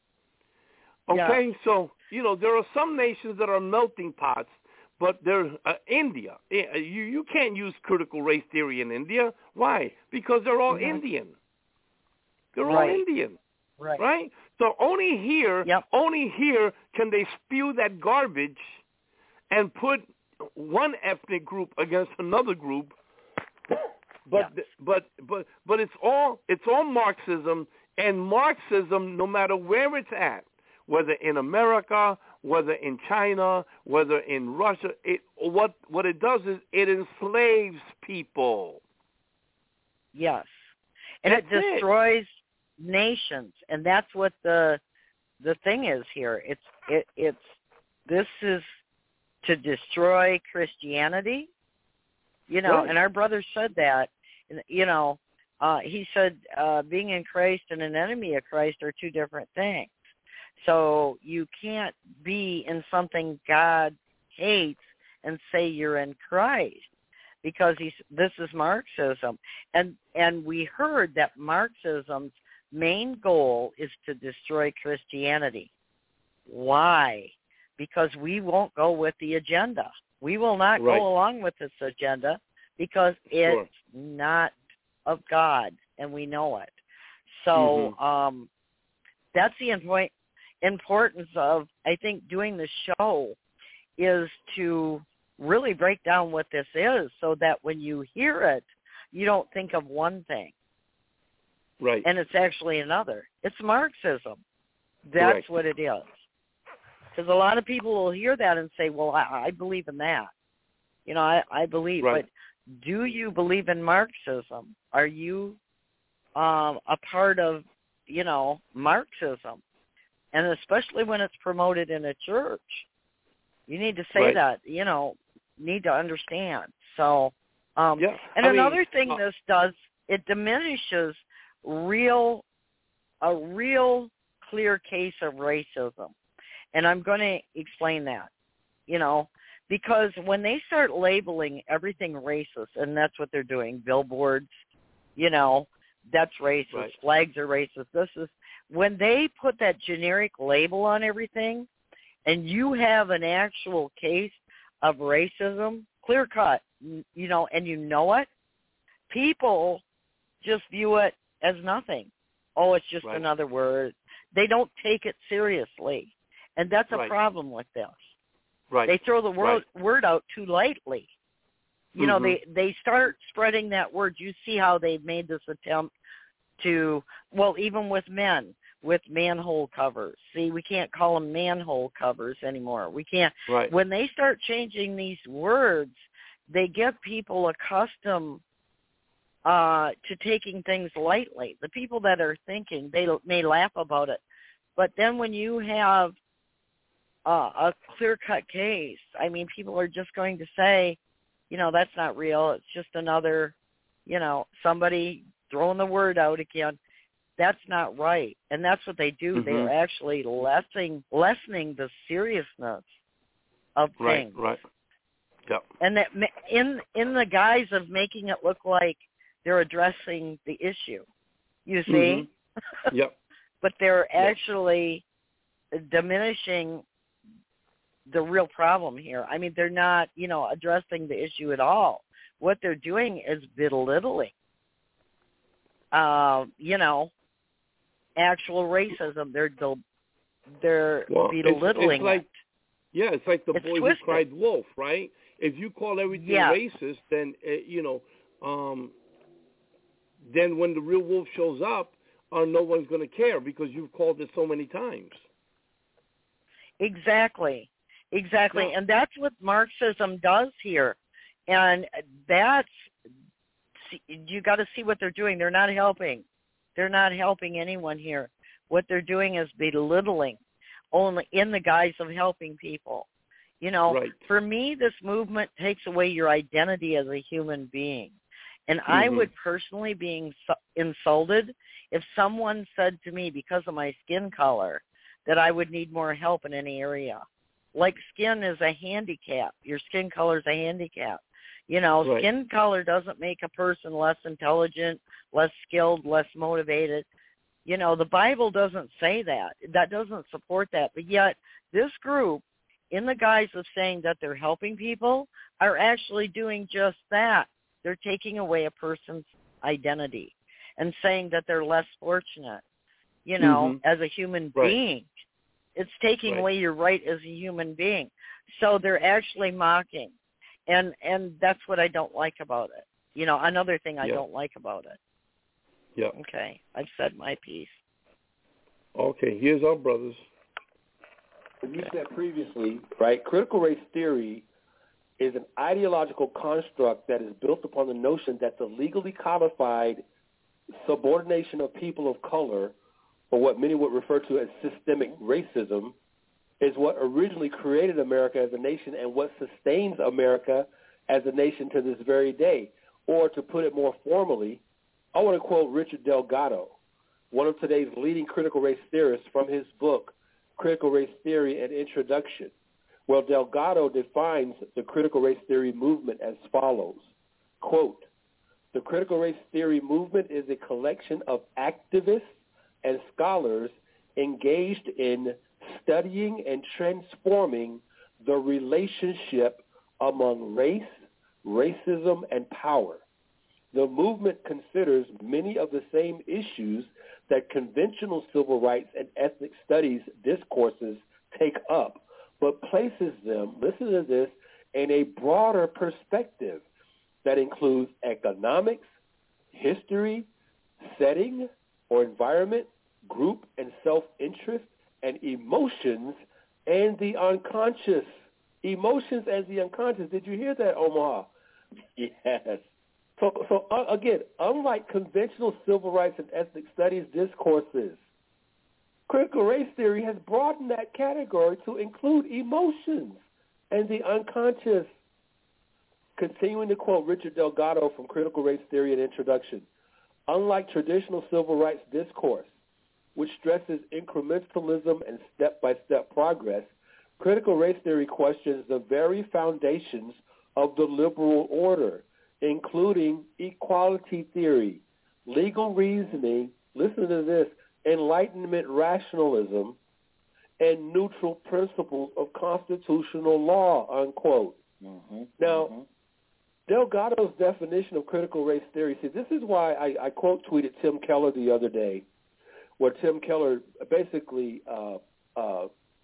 Okay, yeah. so you know there are some nations that are melting pots. But they're uh, India. You you can't use critical race theory in India. Why? Because they're all mm-hmm. Indian. They're right. all Indian. Right. Right? So only here, yep. only here can they spew that garbage and put one ethnic group against another group. But yep. but but but it's all it's all Marxism, and Marxism, no matter where it's at, whether in America, whether in China, whether in Russia, it what what it does is it enslaves people. Yes. And that's it destroys it. nations. And that's what the the thing is here. It's it it's this is to destroy Christianity. You know, right. and our brother said that, you know, uh, he said uh, being in Christ and an enemy of Christ are two different things. So you can't be in something God hates and say you're in Christ, because he's, this is Marxism. And and we heard that Marxism's main goal is to destroy Christianity. Why? Because we won't go with the agenda. We will not right. go along with this agenda because it's sure. not of God, and we know it. So mm-hmm. um, that's the point. importance of, I think, doing the show is to really break down what this is so that when you hear it, you don't think of one thing. Right. And it's actually another. It's Marxism. That's Correct. what it is. Because a lot of people will hear that and say, well, I, I believe in that. You know, I, I believe. Right. But do you believe in Marxism? Are you um, a part of, you know, Marxism? And especially when it's promoted in a church, you need to say right. that, you know, need to understand. So, um, yeah. and I another mean, thing uh, this does, it diminishes real, a real clear case of racism. And I'm going to explain that, you know, because when they start labeling everything racist, and that's what they're doing, billboards, you know, that's racist, right. flags are racist, this is, when they put that generic label on everything and you have an actual case of racism, clear cut, you know, and you know it, people just view it as nothing. Oh, it's just right. another word. They don't take it seriously. And that's a right. problem with this. Right. They throw the word, right. word out too lightly. You mm-hmm. know, they, they start spreading that word. You see how they've made this attempt to, well, even with men, with manhole covers. See, we can't call them manhole covers anymore. We can't. Right. When they start changing these words, they get people accustomed uh, to taking things lightly. The people that are thinking, they may laugh about it. But then when you have uh, a clear-cut case, I mean, people are just going to say, you know, that's not real. It's just another, you know, somebody throwing the word out again. That's not right. And that's what they do. Mm-hmm. They're actually lessening, lessening the seriousness of right, things. Right, Yep. And that in in the guise of making it look like they're addressing the issue. You see? Mm-hmm. Yep. But they're Yep. actually diminishing the real problem here. I mean, they're not, you know, addressing the issue at all. What they're doing is belittling, uh, you know, actual racism. They're they're well, belittling it's, it's like, it. Yeah, it's like the It's boy twisted. who cried wolf, right? If you call everything Yeah. racist, then, uh, you know, um, then when the real wolf shows up, uh, no one's going to care because you've called it so many times. Exactly. Exactly. Yeah. And that's what Marxism does here. And that's, you got to see what they're doing. They're not helping. They're not helping anyone here. What they're doing is belittling, only in the guise of helping people. You know, right. For me, this movement takes away your identity as a human being. And Mm-hmm. I would personally be insulted if someone said to me, because of my skin color, that I would need more help in any area. Like skin is a handicap. Your skin color is a handicap. You know, right. Skin color doesn't make a person less intelligent, less skilled, less motivated. You know, the Bible doesn't say that. That doesn't support that. But yet this group, in the guise of saying that they're helping people, are actually doing just that. They're taking away a person's identity and saying that they're less fortunate, you know, mm-hmm. as a human right. being. It's taking right. away your right as a human being. So they're actually mocking. And and that's what I don't like about it. You know, another thing I yeah. don't like about it. Yeah. Okay, I've said my piece. Okay, here's our brothers. As you said previously, right, critical race theory is an ideological construct that is built upon the notion that the legally codified subordination of people of color, or what many would refer to as systemic racism, is what originally created America as a nation and what sustains America as a nation to this very day. Or to put it more formally, I want to quote Richard Delgado, one of today's leading critical race theorists, from his book, Critical Race Theory and Introduction. Well, Delgado defines the critical race theory movement as follows, quote, "The critical race theory movement is a collection of activists and scholars engaged in studying and transforming the relationship among race, racism, and power. The movement considers many of the same issues that conventional civil rights and ethnic studies discourses take up, but places them, listen to this, in a broader perspective that includes economics, history, setting or environment, group and self-interest, and emotions and the unconscious. Emotions and the unconscious. Did you hear that, Omaha? Yes. So, so uh, again, unlike conventional civil rights and ethnic studies discourses, critical race theory has broadened that category to include emotions and the unconscious. Continuing to quote Richard Delgado from Critical Race Theory and Introduction, unlike traditional civil rights discourse, which stresses incrementalism and step-by-step progress, critical race theory questions the very foundations of the liberal order, including equality theory, legal reasoning, listen to this, Enlightenment rationalism, and neutral principles of constitutional law, unquote. Mm-hmm. Now, mm-hmm. Delgado's definition of critical race theory, see, this is why I, I quote tweeted Tim Keller the other day, where Tim Keller basically uh, uh,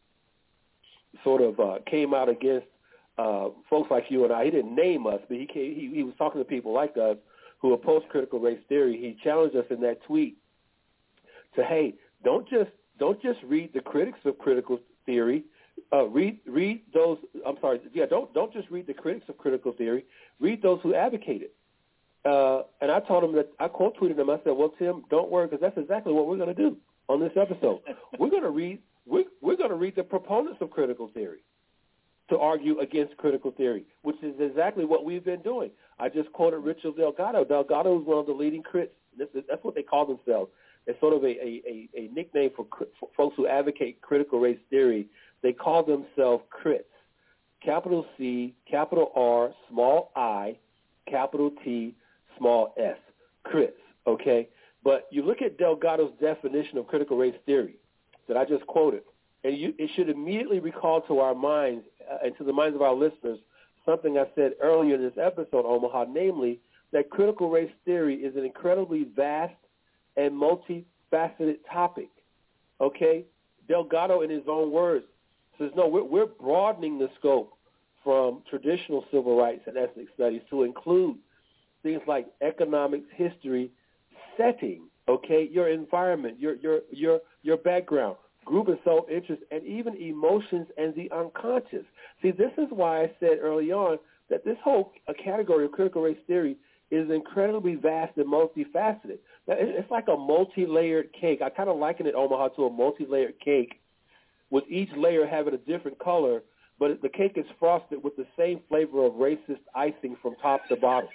sort of uh, came out against uh, folks like you and I. He didn't name us, but he, came, he he was talking to people like us who oppose critical race theory. He challenged us in that tweet to, hey, don't just don't just read the critics of critical theory. Uh, read read those. I'm sorry. Yeah, don't don't just read the critics of critical theory. Read those who advocate it. Uh, and I told him that I quote tweeted him. I said, "Well, Tim, don't worry, because that's exactly what we're going to do on this episode. we're going to read we're, we're going to read the proponents of critical theory to argue against critical theory, which is exactly what we've been doing. I just quoted Richard Delgado. Delgado is one of the leading critics. This is, that's what they call themselves. It's sort of a, a, a nickname for, for folks who advocate critical race theory. They call themselves crits, capital C, capital R, small I, capital T, small s, crits, okay? But you look at Delgado's definition of critical race theory that I just quoted, and you, it should immediately recall to our minds uh, and to the minds of our listeners something I said earlier in this episode, Omaha, namely that critical race theory is an incredibly vast and multifaceted topic. Okay? Delgado, in his own words, says, no, we're, we're broadening the scope from traditional civil rights and ethnic studies to include things like economics, history, setting, okay, your environment, your your your your background, group and self-interest, and even emotions and the unconscious. See, this is why I said early on that this whole uh, category of critical race theory is incredibly vast and multifaceted. Now, it's like a multi-layered cake. I kind of liken it, Omaha, to a multi-layered cake with each layer having a different color, but the cake is frosted with the same flavor of racist icing from top to bottom.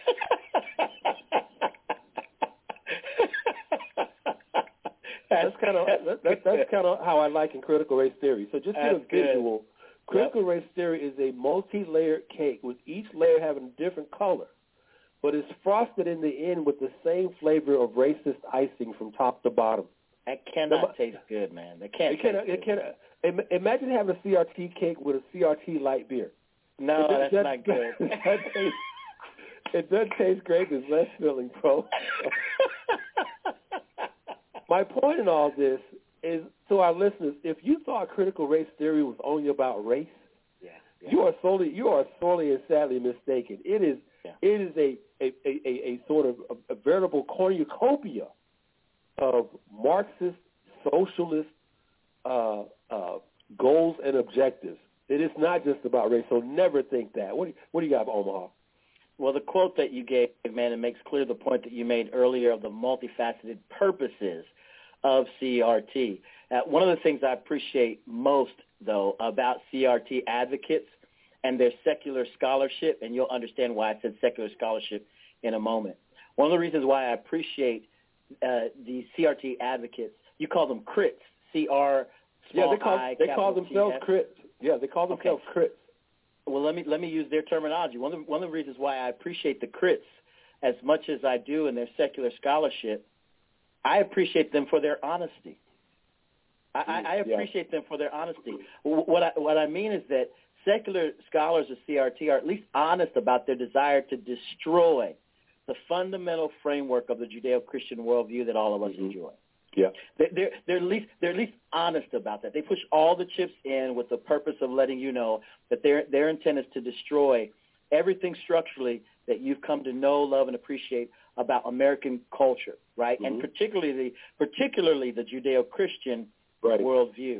That's kind of that, that's kind of how I liken critical race theory. So just get a visual. Good. Critical yep. race theory is a multi-layered cake with each layer having a different color, but it's frosted in the end with the same flavor of racist icing from top to bottom. That cannot so, taste good, man. That can't. It cannot. It cannot. Imagine having a C R T cake with a C R T light beer. No, it, that's that, not good. That tastes, it doesn't taste great. It's less filling, bro. My point in all this is to our listeners: if you thought critical race theory was only about race, yeah, yeah. you are sorely you are sorely and sadly mistaken. It is yeah. it is a a, a, a, a sort of a, a veritable cornucopia of Marxist, socialist uh, uh, goals and objectives. It is not just about race, so never think that. What do you, what do you got, Omaha? Well, the quote that you gave, man, it makes clear the point that you made earlier of the multifaceted purposes of C R T. Uh, one of the things I appreciate most, though, about C R T advocates and their secular scholarship, and you'll understand why I said secular scholarship in a moment. One of the reasons why I appreciate uh, the C R T advocates, you call them crits, C R small yeah, they call, I, they call themselves T, crits. Yeah, they call themselves okay. crits. Well, let me let me use their terminology. One of the, one of the reasons why I appreciate the crits as much as I do in their secular scholarship, I appreciate them for their honesty. I, I, I appreciate yeah. them for their honesty. What I, what I mean is that secular scholars of C R T are at least honest about their desire to destroy the fundamental framework of the Judeo-Christian worldview that all of us mm-hmm. enjoy. Yeah, they're they're at least they're at least honest about that. They push all the chips in with the purpose of letting you know that their their intent is to destroy everything structurally that you've come to know, love, and appreciate about American culture, right? Mm-hmm. And particularly the particularly the Judeo-Christian right. worldview.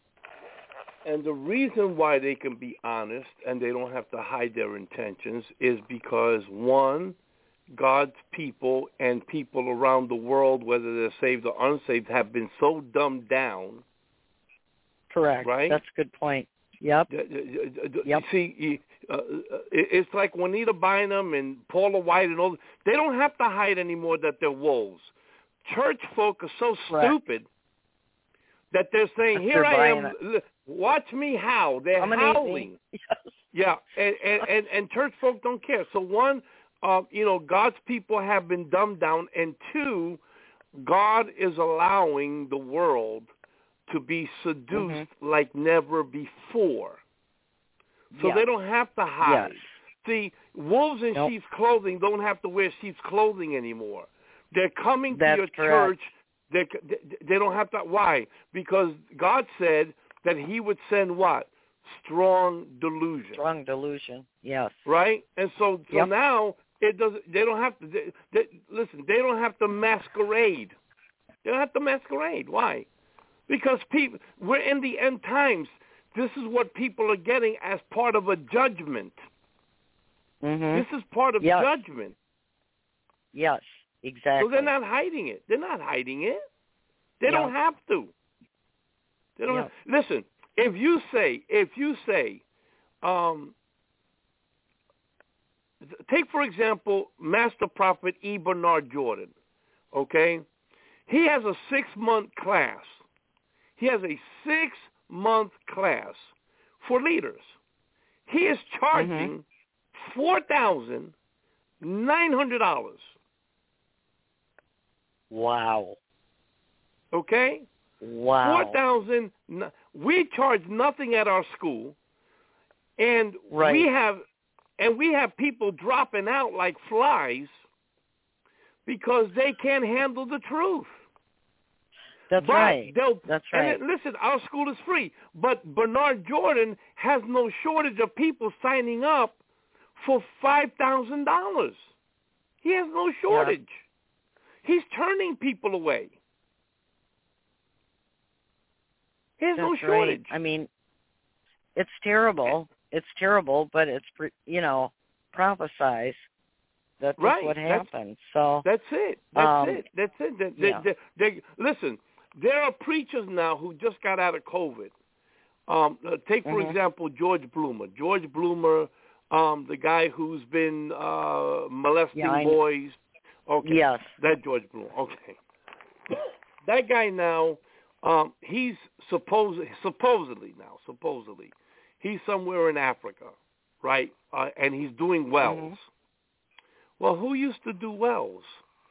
And the reason why they can be honest and they don't have to hide their intentions is because, one, God's people and people around the world, whether they're saved or unsaved, have been so dumbed down. Correct. Right? That's a good point. Yep. yep. See, uh, it's like Juanita Bynum and Paula White and all. They don't have to hide anymore that they're wolves. Church folk are so Correct. stupid that they're saying, "Here I am. It. Watch me howl." They're howling. Yes. Yeah, and, and and and church folk don't care. So one. Uh, you know, God's people have been dumbed down, and two, God is allowing the world to be seduced mm-hmm. like never before. So yes. they don't have to hide. Yes. See, wolves in nope. sheep's clothing don't have to wear sheep's clothing anymore. They're coming That's to your correct. church. They they don't have to. Why? Because God said that he would send what? Strong delusion. Strong delusion, yes. Right? And so, so yep. now... It doesn't. They don't have to. They, they, listen, they don't have to masquerade. They don't have to masquerade. Why? Because people, we're in the end times. This is what people are getting as part of a judgment. Mm-hmm. This is part of yes. judgment. Yes, exactly. So they're not hiding it. They're not hiding it. They yep. don't have to. They don't. Yep. Have, listen, if you say, if you say, um. Take, for example, Master Prophet E. Bernard Jordan, okay? He has a six-month class. He has a six-month class for leaders. He is charging mm-hmm. four thousand nine hundred dollars. Wow. Okay? Wow. four thousand dollars. We charge nothing at our school, and right. we have and we have people dropping out like flies because they can't handle the truth. That's but right. That's right. And it, listen, our school is free, but Bernard Jordan has no shortage of people signing up for five thousand dollars. He has no shortage. Yeah. He's turning people away. He has That's no shortage. Right. I mean, it's terrible. It's terrible, but it's, you know, prophesied. That's right. what happened. So that's it. That's um, it. That's it. They, yeah. they, they, they, listen, there are preachers now who just got out of COVID. Um, take, for mm-hmm. example, George Bloomer. George Bloomer, um, the guy who's been uh, molesting yeah, boys. Okay. Yes. That George Bloomer. Okay. That guy now, um, he's supposed, supposedly now, supposedly, he's somewhere in Africa, right? Uh, and he's doing wells. Mm-hmm. Well, who used to do wells?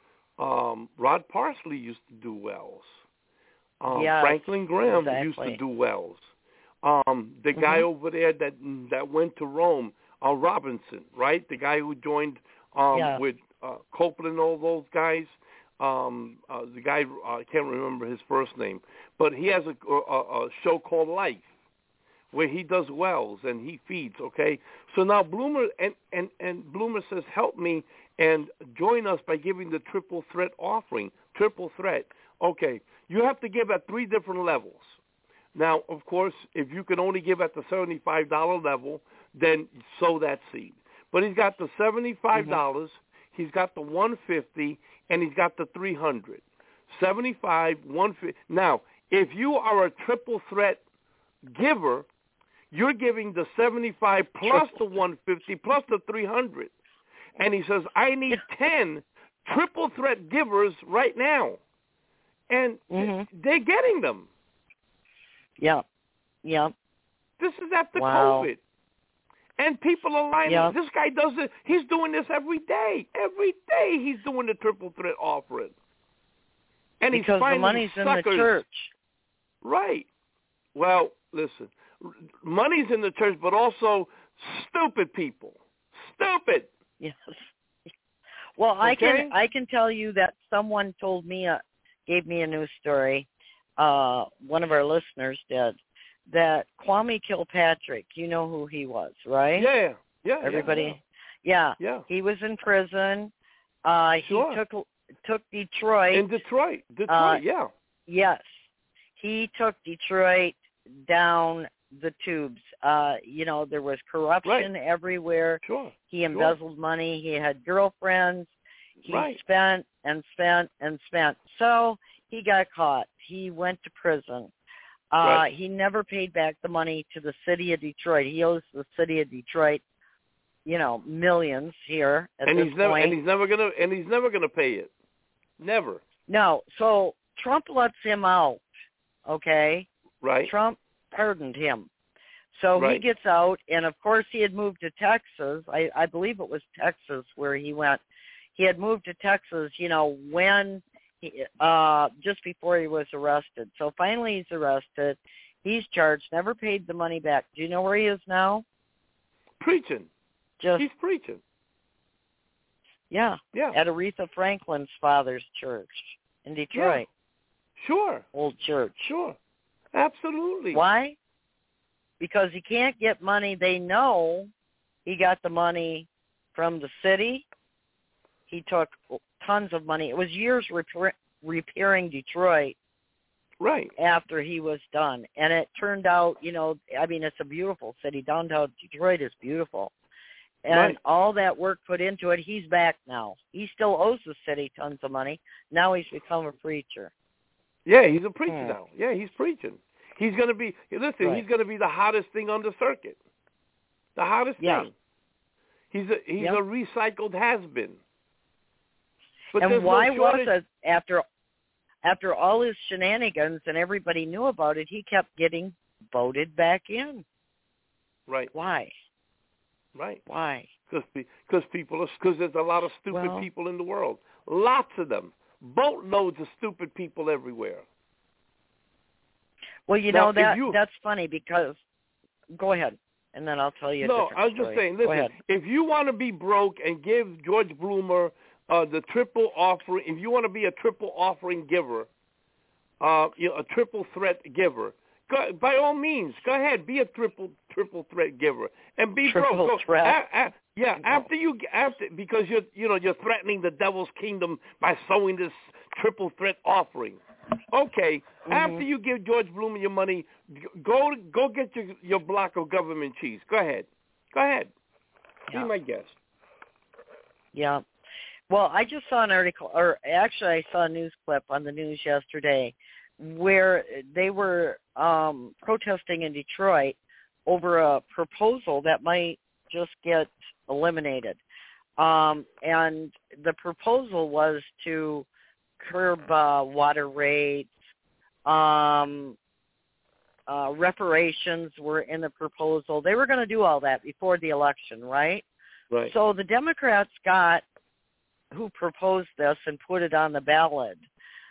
Um, Rod Parsley used to do wells. Um, yes, Franklin Graham exactly. used to do wells. Um, the mm-hmm. guy over there that that went to Rome, uh, Robinson, right? The guy who joined um, yeah. with uh, Copeland and all those guys. Um, uh, the guy, uh, I can't remember his first name, but he has a, a, a show called Life, where he does wells and he feeds, okay? So now Bloomer, and, and, and Bloomer says, help me and join us by giving the triple threat offering, triple threat. Okay, you have to give at three different levels. Now, of course, if you can only give at the seventy-five dollars level, then sow that seed. But he's got the seventy-five dollars, mm-hmm. he's got the one hundred fifty dollars, and he's got the three hundred dollars. seventy-five, one hundred fifty dollars. Now, if you are a triple threat giver, you're giving the seventy-five plus the one hundred fifty plus the three hundred. And he says, I need ten triple threat givers right now. And mm-hmm. they're getting them. Yeah. Yeah. This is after wow. COVID. And people are lining yeah. up. This guy does it. He's doing this every day. Every day he's doing the triple threat offering. And because he's finding the money's suckers. in the church. Right. Well, listen. Money's in the church, but also stupid people. Stupid. Yes. Well, okay? I can I can tell you that someone told me a, gave me a news story. Uh, one of our listeners did that Kwame Kilpatrick. You know who he was, right? Yeah. Yeah. Everybody. Yeah. Yeah. yeah. He was in prison. Uh, sure. He took took Detroit. In Detroit. Detroit. Uh, yeah. Yes. He took Detroit down the tubes. Uh, you know, there was corruption right. everywhere. Sure. He embezzled sure. money. He had girlfriends. He right. spent and spent and spent. So he got caught. He went to prison. Uh, right. He never paid back the money to the city of Detroit. He owes the city of Detroit, you know, millions here at and this he's never, point. And he's never gonna. And he's never gonna pay it. Never. No. So Trump lets him out. Okay. Right. Trump pardoned him. So right. he gets out, and of course he had moved to Texas. I, I believe it was Texas where he went. He had moved to Texas, you know, when he, uh, just before he was arrested. So finally he's arrested. He's charged, never paid the money back. Do you know where he is now? Preaching. Just He's preaching. Yeah. Yeah. At Aretha Franklin's father's church in Detroit. Yeah. Sure. Old church. Sure. Absolutely. Why? Because he can't get money. They know he got the money from the city. He took tons of money. It was years repair, repairing Detroit. Right. After he was done. And it turned out, you know, I mean, it's a beautiful city. Downtown Detroit is beautiful. And right. all that work put into it, he's back now. He still owes the city tons of money. Now he's become a preacher. Yeah, he's a preacher hmm. now. Yeah, he's preaching. He's going to be, listen, right. he's going to be the hottest thing on the circuit. The hottest yeah. thing. He's a, he's yep. a recycled has-been. But and why no was it after after all his shenanigans and everybody knew about it, he kept getting voted back in? Right. Why? Right. Why? Because people are, because there's a lot of stupid well, people in the world. Lots of them. boatloads of stupid people everywhere. Well, you now, know, that you, that's funny because – go ahead, and then I'll tell you a No, different I was story. just saying, Go listen, ahead. if you want to be broke and give George Bloomer uh, the triple offering, if you want to be a triple offering giver, uh, you know, a triple threat giver, go, by all means, go ahead, be a triple triple threat giver and be Triple broke. Go, threat? A, a, yeah, No. after you after because you're you know you're threatening the devil's kingdom by sowing this triple threat offering. Okay, mm-hmm. after you give George Bloomer your money, go go get your your block of government cheese. Go ahead, go ahead. Yeah. Be my guest. Yeah. Well, I just saw an article, or actually I saw a news clip on the news yesterday where they were um, protesting in Detroit over a proposal that might just get eliminated. Um, and the proposal was to curb uh, water rates, um, uh, reparations were in the proposal. They were going to do all that before the election, right? Right. So the Democrats got who proposed this and put it on the ballot,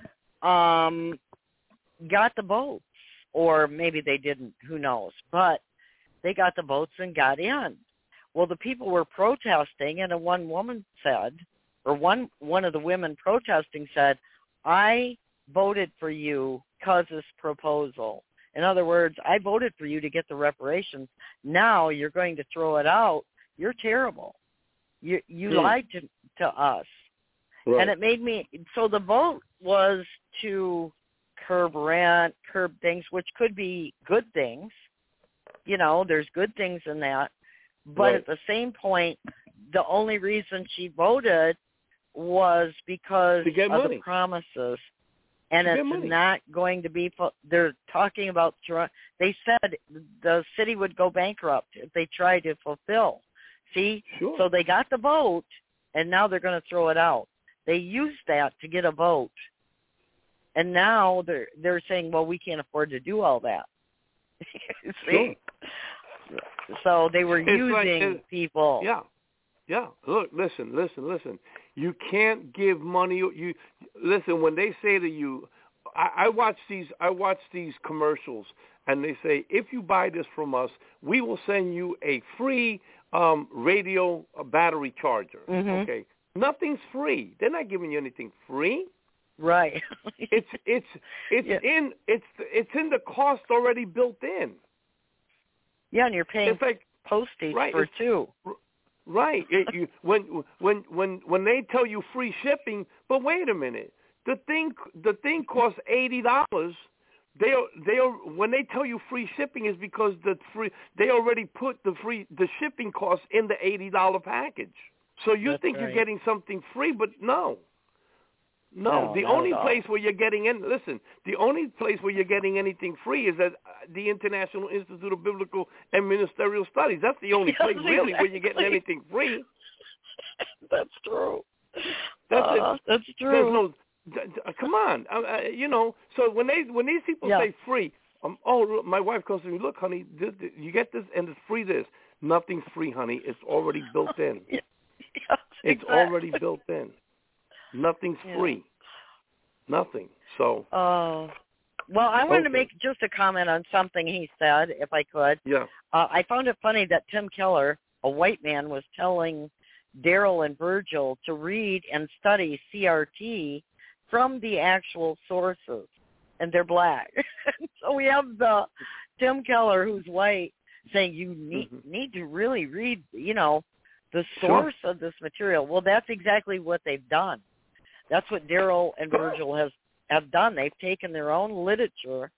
um, got the votes, or maybe they didn't, who knows, but they got the votes and got in. Well, the people were protesting, and a one woman said, or one, one of the women protesting said, I voted for you because of this proposal. In other words, I voted for you to get the reparations. Now you're going to throw it out. You're terrible. You you hmm. lied to to us. Right. And it made me, so the vote was to curb rent, curb things, which could be good things. You know, there's good things in that. But Right. at the same point, the only reason she voted was because To get of money. the promises. And To get it's money. not going to be, they're talking about, they said the city would go bankrupt if they tried to fulfill. See? Sure. So they got the vote, and now they're going to throw it out. They used that to get a vote. And now they're they're saying, well, we can't afford to do all that. See? Sure. So they were It's using like, it, people. Yeah. Yeah. Look, listen, listen, listen. You can't give money. You listen when they say to you, I, I watch these. I watch these commercials, and they say, if you buy this from us, we will send you a free um, radio a battery charger. Mm-hmm. Okay. Nothing's free. They're not giving you anything free. Right. it's it's it's yeah. in it's it's in the cost already built in. Yeah, and you're paying it's like, postage right, for two. Right. It, you, when when when when they tell you free shipping, but wait a minute, the thing the thing costs eighty dollars. They they when they tell you free shipping is because the free they already put the free the shipping cost in the eighty dollar package. So you That's think right. you're getting something free, but no. No, No, the not only at all. place where you're getting in, listen, the only place where you're getting anything free is at the International Institute of Biblical and Ministerial Studies. That's the only Yes, place really where you're getting exactly. anything free. That's true. That's uh, it. That's true. There's no, th- th- come on, uh, uh, you know. So when they when these people Yeah. say free, um, oh, look, my wife comes to me, look, honey, this, this, you get this and it's free. This nothing's free, honey. It's already built in. yes, It's exactly. already built in. Nothing's Yeah. free. Nothing. So. Oh. Well, I wanted Okay. to make just a comment on something he said, if I could. Yeah. Uh, I found it funny that Tim Keller, a white man, was telling Daryl and Virgil to read and study C R T from the actual sources, and they're black. So we have the Tim Keller, who's white, saying you need Mm-hmm. need to really read, you know, the Sure. source of this material. Well, that's exactly what they've done. That's what Daryl and Virgil has have done. They've taken their own literature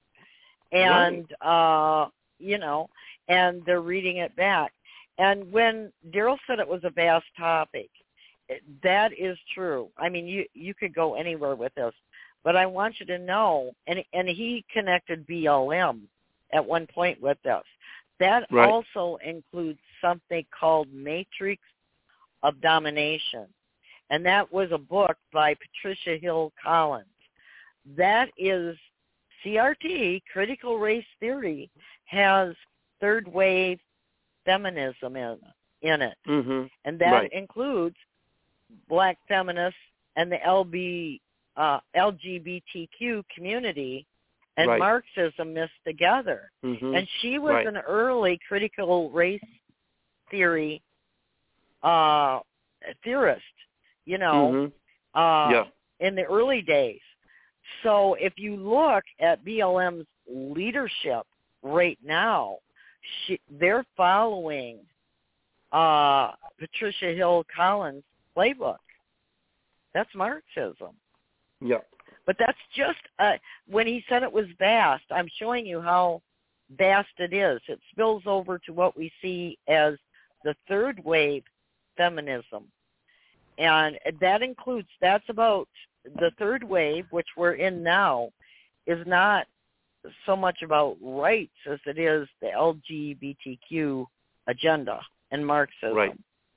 and, right. uh, you know, and they're reading it back. And when Daryl said it was a vast topic, it, that is true. I mean, you, you could go anywhere with this. But I want you to know, and, and he connected B L M at one point with this. That right. also includes something called Matrix of Domination. And that was a book by Patricia Hill Collins. That is C R T, critical race theory, has third wave feminism in, in it. Mm-hmm. And that right. includes black feminists and the L B uh, L G B T Q community and right. Marxism mixed together. Mm-hmm. And she was right. an early critical race theory uh, theorist, you know, mm-hmm. uh, yeah. in the early days. So if you look at B L M's leadership right now, she, they're following uh, Patricia Hill Collins' playbook. That's Marxism. Yeah. But that's just, uh, when he said it was vast, I'm showing you how vast it is. It spills over to what we see as the third wave feminism. And that includes, that's about the third wave, which we're in now, is not so much about rights as it is the L G B T Q agenda and Marxism. Right.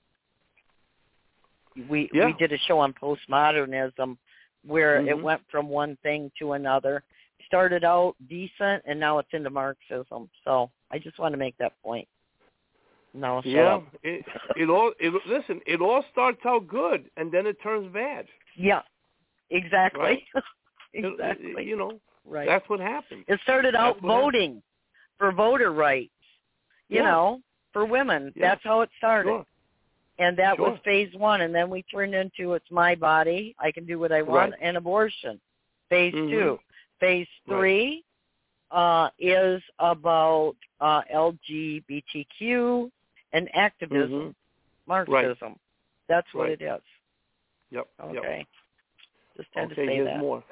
We yeah. we did a show on postmodernism where mm-hmm. it went from one thing to another. Started out decent, and now it's into Marxism. So I just want to make that point. No, shut yeah. up. It, it all. It, listen, it all starts out good, and then it turns bad. Yeah, exactly. Right? exactly. It, you know, right. That's what happened. It started out voting happened. for voter rights. You yeah. know, for women. Yeah. That's how it started. Sure. And that sure. was phase one. And then we turned into it's my body, I can do what I want, right. and abortion. Phase mm-hmm. two. Phase three right. uh, is about uh, L G B T Q and activism, mm-hmm. Marxism. Right. That's what right. it is. Yep. Okay. Yep. Just had okay, to say here's that. more.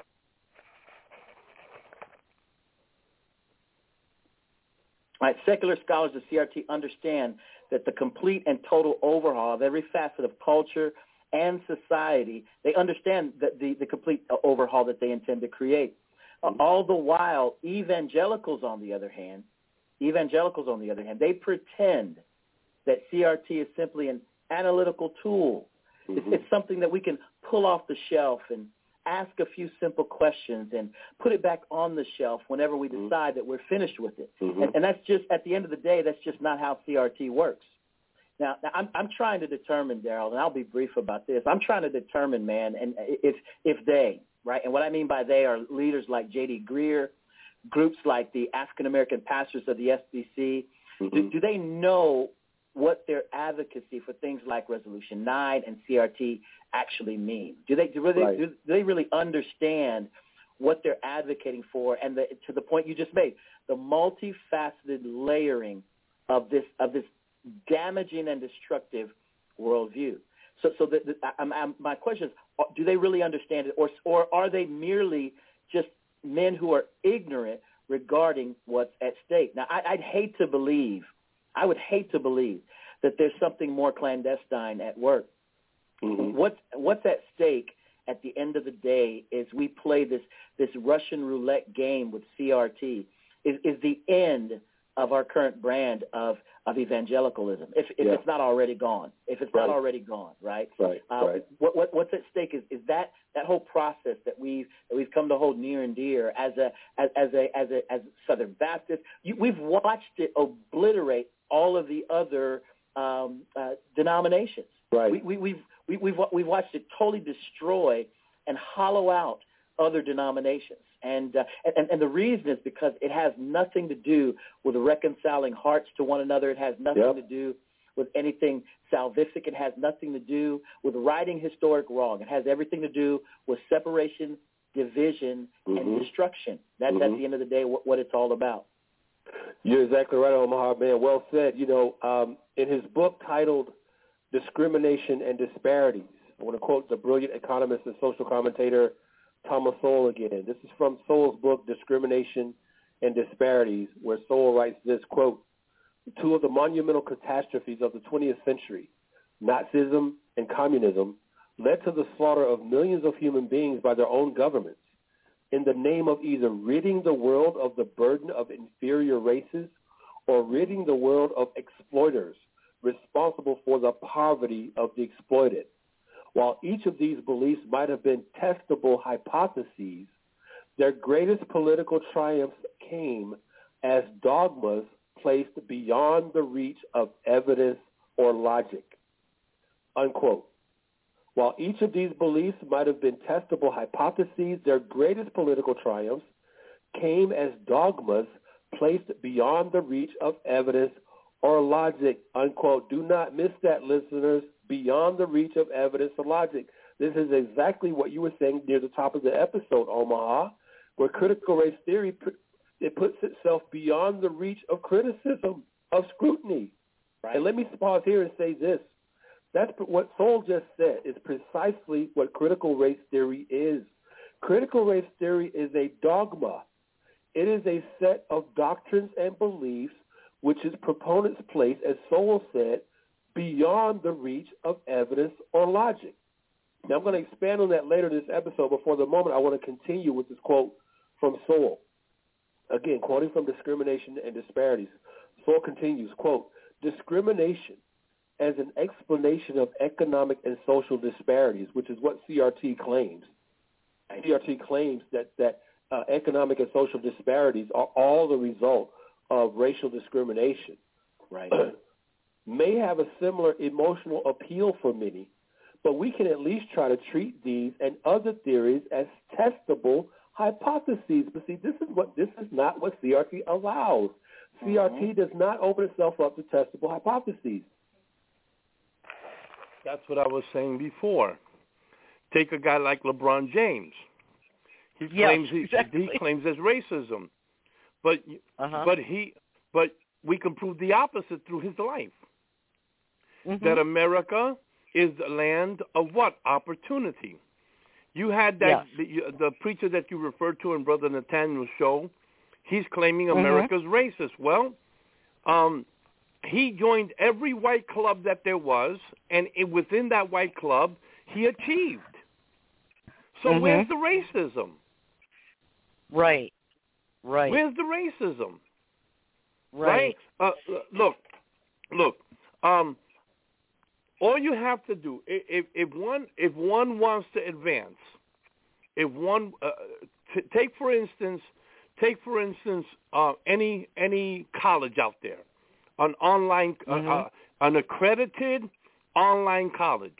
All right, secular scholars of C R T understand that the complete and total overhaul of every facet of culture and society, they understand that the, the complete overhaul that they intend to create. Uh, all the while, evangelicals, on the other hand, evangelicals, on the other hand, they pretend that C R T is simply an analytical tool. Mm-hmm. It's, it's something that we can pull off the shelf and ask a few simple questions and put it back on the shelf whenever we decide mm-hmm. that we're finished with it. Mm-hmm. And, and that's just, at the end of the day, that's just not how C R T works. Now, now I'm, I'm trying to determine, Daryl, and I'll be brief about this. I'm trying to determine, man, and if if they, right, and what I mean by they are leaders like J D Greer, groups like the African American pastors of the S B C, mm-hmm. do, do they know what their advocacy for things like Resolution nine and C R T actually mean? Do they do, really, right. do, do they really understand what they're advocating for? And the, to the point you just made, the multifaceted layering of this of this damaging and destructive worldview. So, so the, the, I'm, I'm, my question is: do they really understand it, or or are they merely just men who are ignorant regarding what's at stake? Now, I, I'd hate to believe. I would hate to believe that there's something more clandestine at work. Mm-hmm. What's what's at stake at the end of the day is we play this this Russian roulette game with C R T is, is the end of our current brand of, of evangelicalism, if, if yeah. it's not already gone, if it's right. not already gone, right? Right, uh, right. What, what, what's at stake is, is that, that whole process that we've that we've come to hold near and dear as a as, as a as a as Southern Baptists. You, we've watched it obliterate all of the other um, uh, denominations. Right. We, we, we've we, we've we've watched it totally destroy and hollow out other denominations. And, uh, and and the reason is because it has nothing to do with reconciling hearts to one another. It has nothing yep. to do with anything salvific. It has nothing to do with righting historic wrong. It has everything to do with separation, division, mm-hmm. and destruction. That's mm-hmm. at the end of the day what, what it's all about. You're exactly right, Omaha, man. Well said. You know, um, in his book titled Discrimination and Disparities, I want to quote the brilliant economist and social commentator Thomas Sowell again. This is from Sowell's book, Discrimination and Disparities, where Sowell writes this, quote, two of the monumental catastrophes of the twentieth century, Nazism and communism, led to the slaughter of millions of human beings by their own governments in the name of either ridding the world of the burden of inferior races or ridding the world of exploiters responsible for the poverty of the exploited. While each of these beliefs might have been testable hypotheses, their greatest political triumphs came as dogmas placed beyond the reach of evidence or logic. Unquote. While each of these beliefs might have been testable hypotheses, their greatest political triumphs came as dogmas placed beyond the reach of evidence or logic, unquote. Do not miss that, listeners, beyond the reach of evidence or logic. This is exactly what you were saying near the top of the episode, Omaha, where critical race theory, it puts itself beyond the reach of criticism, of scrutiny. Right. And let me pause here and say this. That's what Soul just said is precisely what critical race theory is. Critical race theory is a dogma. It is a set of doctrines and beliefs which its proponents place, as Soul said, beyond the reach of evidence or logic. Now, I'm going to expand on that later in this episode, but for the moment, I want to continue with this quote from Soul. Again, quoting from Discrimination and Disparities. Soul continues, quote, discrimination as an explanation of economic and social disparities, which is what C R T claims. C R T claims that, that uh, economic and social disparities are all the result of racial discrimination. Right. May have a similar emotional appeal for many, but we can at least try to treat these and other theories as testable hypotheses. But see, this is what this is not what C R T allows. C R T mm-hmm. does not open itself up to testable hypotheses. That's what I was saying before. Take a guy like LeBron James. He yes, claims he, exactly. he claims there's racism, but uh-huh. but he but we can prove the opposite through his life. Mm-hmm. That America is the land of what? Opportunity. You had that yes. the, the preacher that you referred to in Brother Nathaniel's show. He's claiming mm-hmm. America's racist. Well, um, he joined every white club that there was, and it, within that white club, he achieved. So mm-hmm. where's the racism? Right, right. Where's the racism? Right. right? Uh, look, look. Um, all you have to do, if, if one if one wants to advance, if one uh, t- take for instance, take for instance uh, any any college out there, an online, mm-hmm. uh, uh, an accredited online college.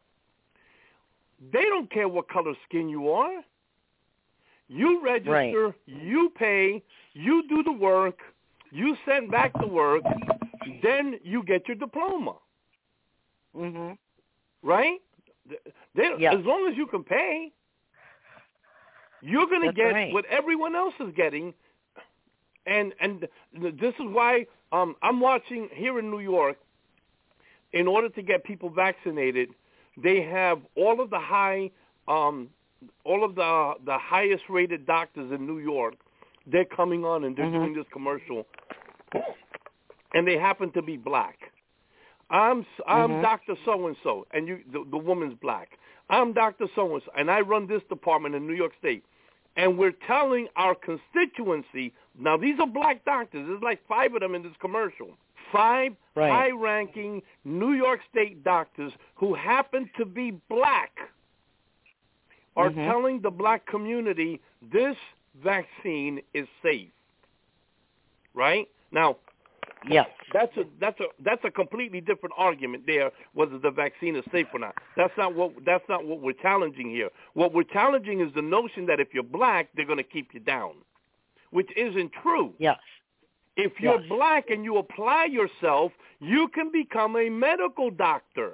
They don't care what color skin you are. You register, right. you pay, you do the work, you send back the work, then you get your diploma. Mm-hmm. Right? They, yes. As long as you can pay, you're going to get right. what everyone else is getting. And and this is why um, I'm watching here in New York, in order to get people vaccinated, they have all of the high, um, all of the the highest rated doctors in New York. They're coming on and they're mm-hmm. doing this commercial, and they happen to be black. I'm I'm mm-hmm. Doctor So and So, and you the, the woman's black. I'm Doctor So and So, and I run this department in New York State, and we're telling our constituency now these are black doctors. There's like five of them in this commercial. Five right. high-ranking New York State doctors who happen to be black are mm-hmm. telling the black community this vaccine is safe. Right? Now, yes. that's a that's a that's a completely different argument there, whether the vaccine is safe or not. That's not what that's not what we're challenging here. What we're challenging is the notion that if you're black, they're going to keep you down, which isn't true. Yes. If you're yes. black and you apply yourself, you can become a medical doctor.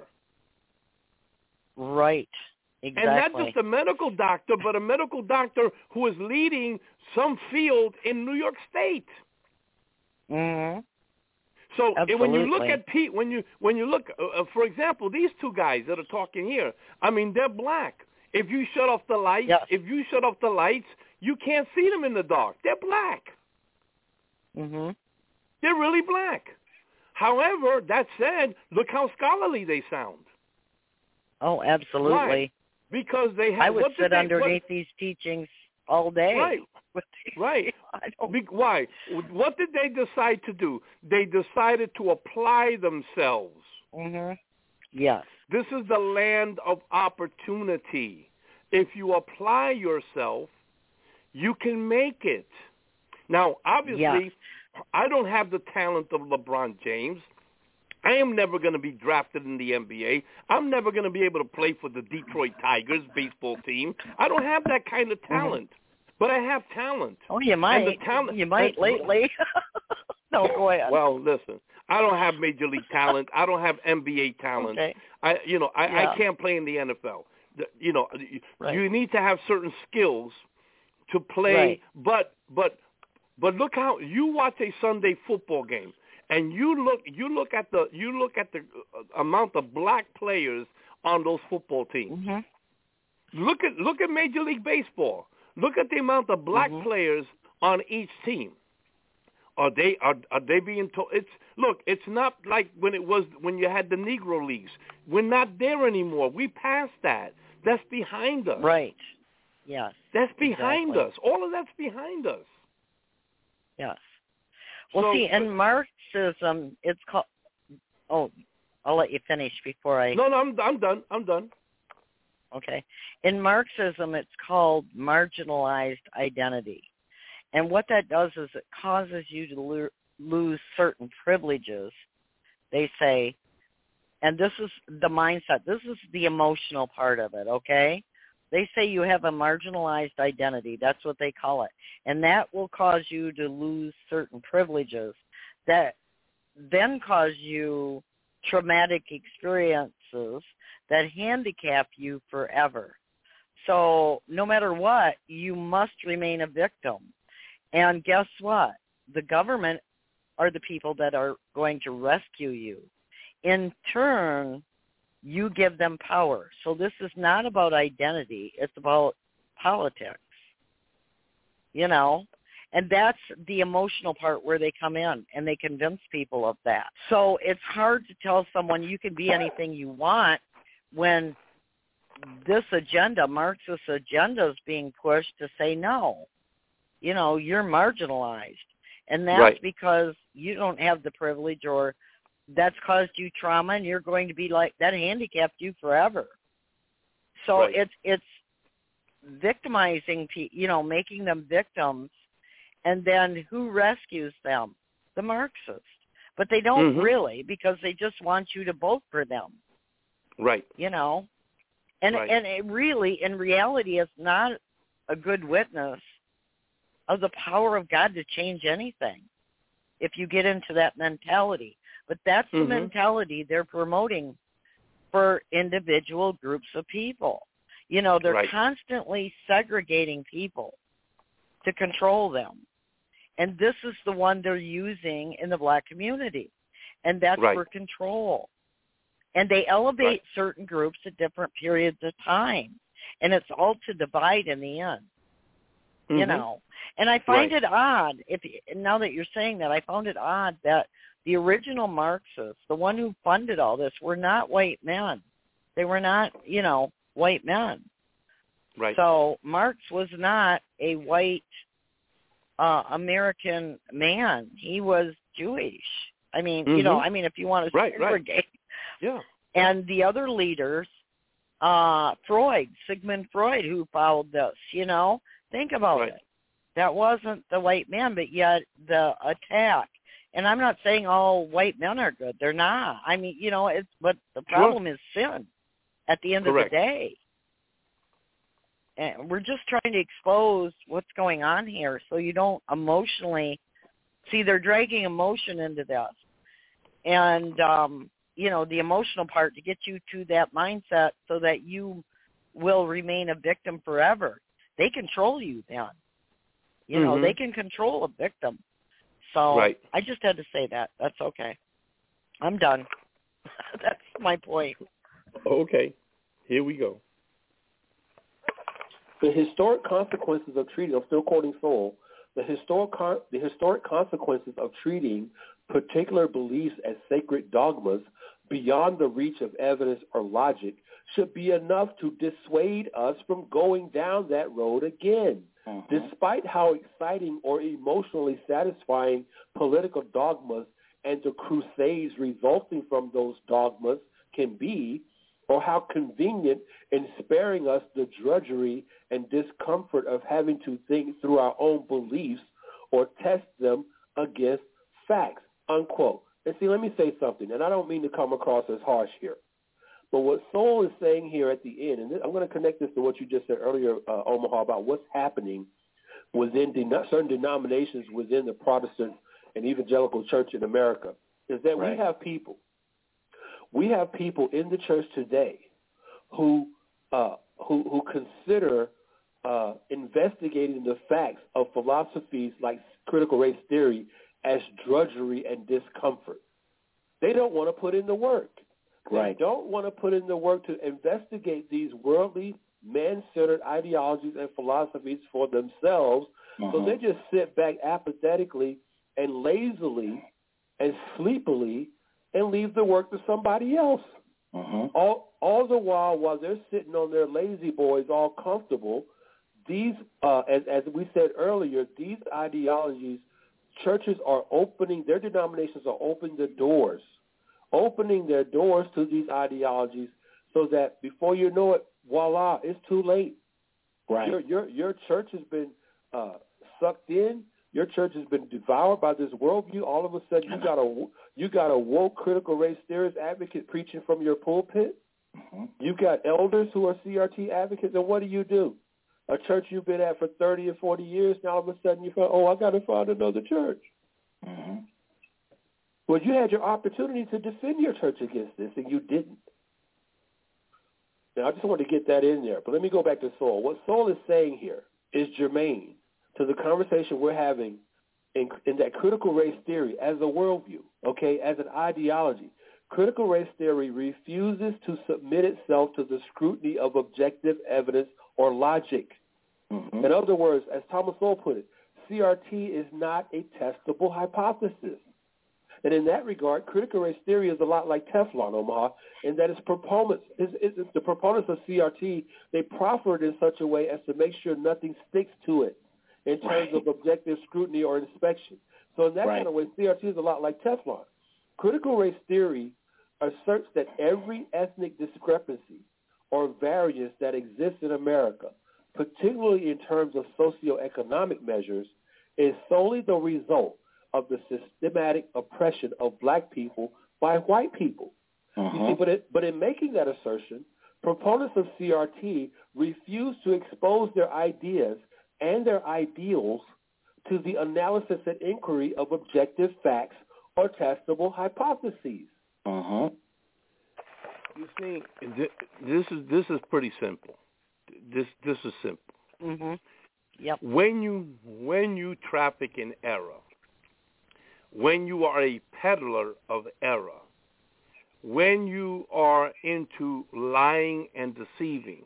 Right. Exactly. And not just a medical doctor, but a medical doctor who is leading some field in New York State. Mm-hmm. So Absolutely. when you look at Pete, when you when you look, uh, for example, these two guys that are talking here, I mean, they're black. If you shut off the lights, yes. if you shut off the lights, you can't see them in the dark. They're black. Mm-hmm. They're really black. However, that said, look how scholarly they sound. Oh, absolutely. Why? Because they have. I would what sit they, underneath what, these teachings all day. Right. Right. Be, why? What did they decide to do? They decided to apply themselves. Mm-hmm. Yes. This is the land of opportunity. If you apply yourself, you can make it. Now, obviously, yes. I don't have the talent of LeBron James. I am never going to be drafted in the N B A. I'm never going to be able to play for the Detroit Tigers baseball team. I don't have that kind of talent, mm-hmm. but I have talent. Oh, you might. And the talent, you might and, lately. No, go ahead. Well, listen, I don't have major league talent. I don't have N B A talent. Okay. I, you know, I, yeah. I can't play in the N F L. You know, right. you need to have certain skills to play. Right. But but but look how you watch a Sunday football game. And you look, you look at the, you look at the amount of black players on those football teams. Mm-hmm. Look at, look at Major League Baseball. Look at the amount of black mm-hmm. players on each team. Are they, are, are they being told? It's look, it's not like when it was when you had the Negro Leagues. We're not there anymore. We passed that. That's behind us. Right. Yes. That's behind exactly. us. All of that's behind us. Yes. Well, so, see, in Marxism, it's called. Oh, I'll let you finish before I. No, no, I'm, I'm done. I'm done. Okay. In Marxism, it's called marginalized identity, and what that does is it causes you to lo- lose certain privileges. They say, and this is the mindset. This is the emotional part of it. Okay. They say you have a marginalized identity. That's what they call it. And that will cause you to lose certain privileges that then cause you traumatic experiences that handicap you forever. So no matter what, you must remain a victim. And guess what? The government are the people that are going to rescue you. In turn, you give them power. So this is not about identity. It's about politics, you know, and that's the emotional part where they come in and they convince people of that. So it's hard to tell someone you can be anything you want when this agenda, Marxist agenda, is being pushed to say, no, you know, you're marginalized. And that's right. because you don't have the privilege or that's caused you trauma, and you're going to be like that handicapped you forever. So right. it's it's victimizing, you know, making them victims, and then who rescues them? The Marxists. But they don't mm-hmm. really, because they just want you to vote for them. Right. You know, and right. and it really, in reality, it's not a good witness of the power of God to change anything if you get into that mentality. But that's the mm-hmm. mentality they're promoting for individual groups of people. You know, they're right. constantly segregating people to control them. And this is the one they're using in the black community. And that's right. for control. And they elevate right. certain groups at different periods of time. And it's all to divide in the end. Mm-hmm. You know. And I find right. it odd, if now that you're saying that, I found it odd that the original Marxists, the one who funded all this, were not white men. They were not, you know, white men. Right. So Marx was not a white uh, American man. He was Jewish. I mean, mm-hmm. you know, I mean, if you want to right, segregate. Right. Yeah. And the other leaders, uh, Freud, Sigmund Freud, who followed this, you know, think about right. it. That wasn't the white man, but yet the attack. And I'm not saying all white men are good. They're not. I mean, you know, it's but the problem sure. is sin at the end Correct. of the day. And we're just trying to expose what's going on here so you don't emotionally see they're dragging emotion into this. And, um, you know, the emotional part to get you to that mindset so that you will remain a victim forever. They control you then. You know, mm-hmm. they can control a victim. So right. I just had to say that. That's okay. I'm done. That's my point. Okay. Here we go. The historic consequences of treating, I'm still quoting Sowell, the historic, the historic consequences of treating particular beliefs as sacred dogmas beyond the reach of evidence or logic should be enough to dissuade us from going down that road again. Mm-hmm. Despite how exciting or emotionally satisfying political dogmas and the crusades resulting from those dogmas can be, or how convenient in sparing us the drudgery and discomfort of having to think through our own beliefs or test them against facts, unquote. And see, let me say something, and I don't mean to come across as harsh here, but what Soul is saying here at the end, and I'm going to connect this to what you just said earlier, uh, Omaha, about what's happening within de- certain denominations within the Protestant and evangelical church in America, is that right. we have people, we have people in the church today who uh, who, who consider uh, investigating the facts of philosophies like critical race theory as drudgery and discomfort. They don't want to put in the work. Right. They don't want to put in the work to investigate these worldly, man-centered ideologies and philosophies for themselves. Uh-huh. So they just sit back apathetically and lazily and sleepily and leave the work to somebody else. Uh-huh. All, all the while, while they're sitting on their lazy boys all comfortable, these, uh, as, as we said earlier, these ideologies, churches are opening, their denominations are opening the doors, opening their doors to these ideologies so that before you know it, voila, it's too late. Right. Your, your, your church has been uh, sucked in. Your church has been devoured by this worldview. All of a sudden, you got a you got a woke critical race theorist advocate preaching from your pulpit. Mm-hmm. You got elders who are C R T advocates, and what do you do? A church you've been at for thirty or forty years, now all of a sudden you find, oh, I got to find another church. Mm-hmm. Well, you had your opportunity to defend your church against this, and you didn't. Now, I just want to get that in there, but let me go back to Soul. What Soul is saying here is germane to the conversation we're having in, in that critical race theory as a worldview, okay, as an ideology. Critical race theory refuses to submit itself to the scrutiny of objective evidence or logic. Mm-hmm. In other words, as Thomas Sowell put it, C R T is not a testable hypothesis. And in that regard, critical race theory is a lot like Teflon, Omaha, in that its proponents, is, is, the proponents of C R T, they proffer it in such a way as to make sure nothing sticks to it in terms right. of objective scrutiny or inspection. So in that right. kind of way, C R T is a lot like Teflon. Critical race theory asserts that every ethnic discrepancy or variance that exists in America, particularly in terms of socioeconomic measures, is solely the result of the systematic oppression of black people by white people. Uh-huh. You see, but, it, but in making that assertion, proponents of C R T refuse to expose their ideas and their ideals to the analysis and inquiry of objective facts or testable hypotheses. Uh-huh. You see, this is this is pretty simple. This this is simple. Mm-hmm. Yep. When you when you traffic in error, when you are a peddler of error, when you are into lying and deceiving,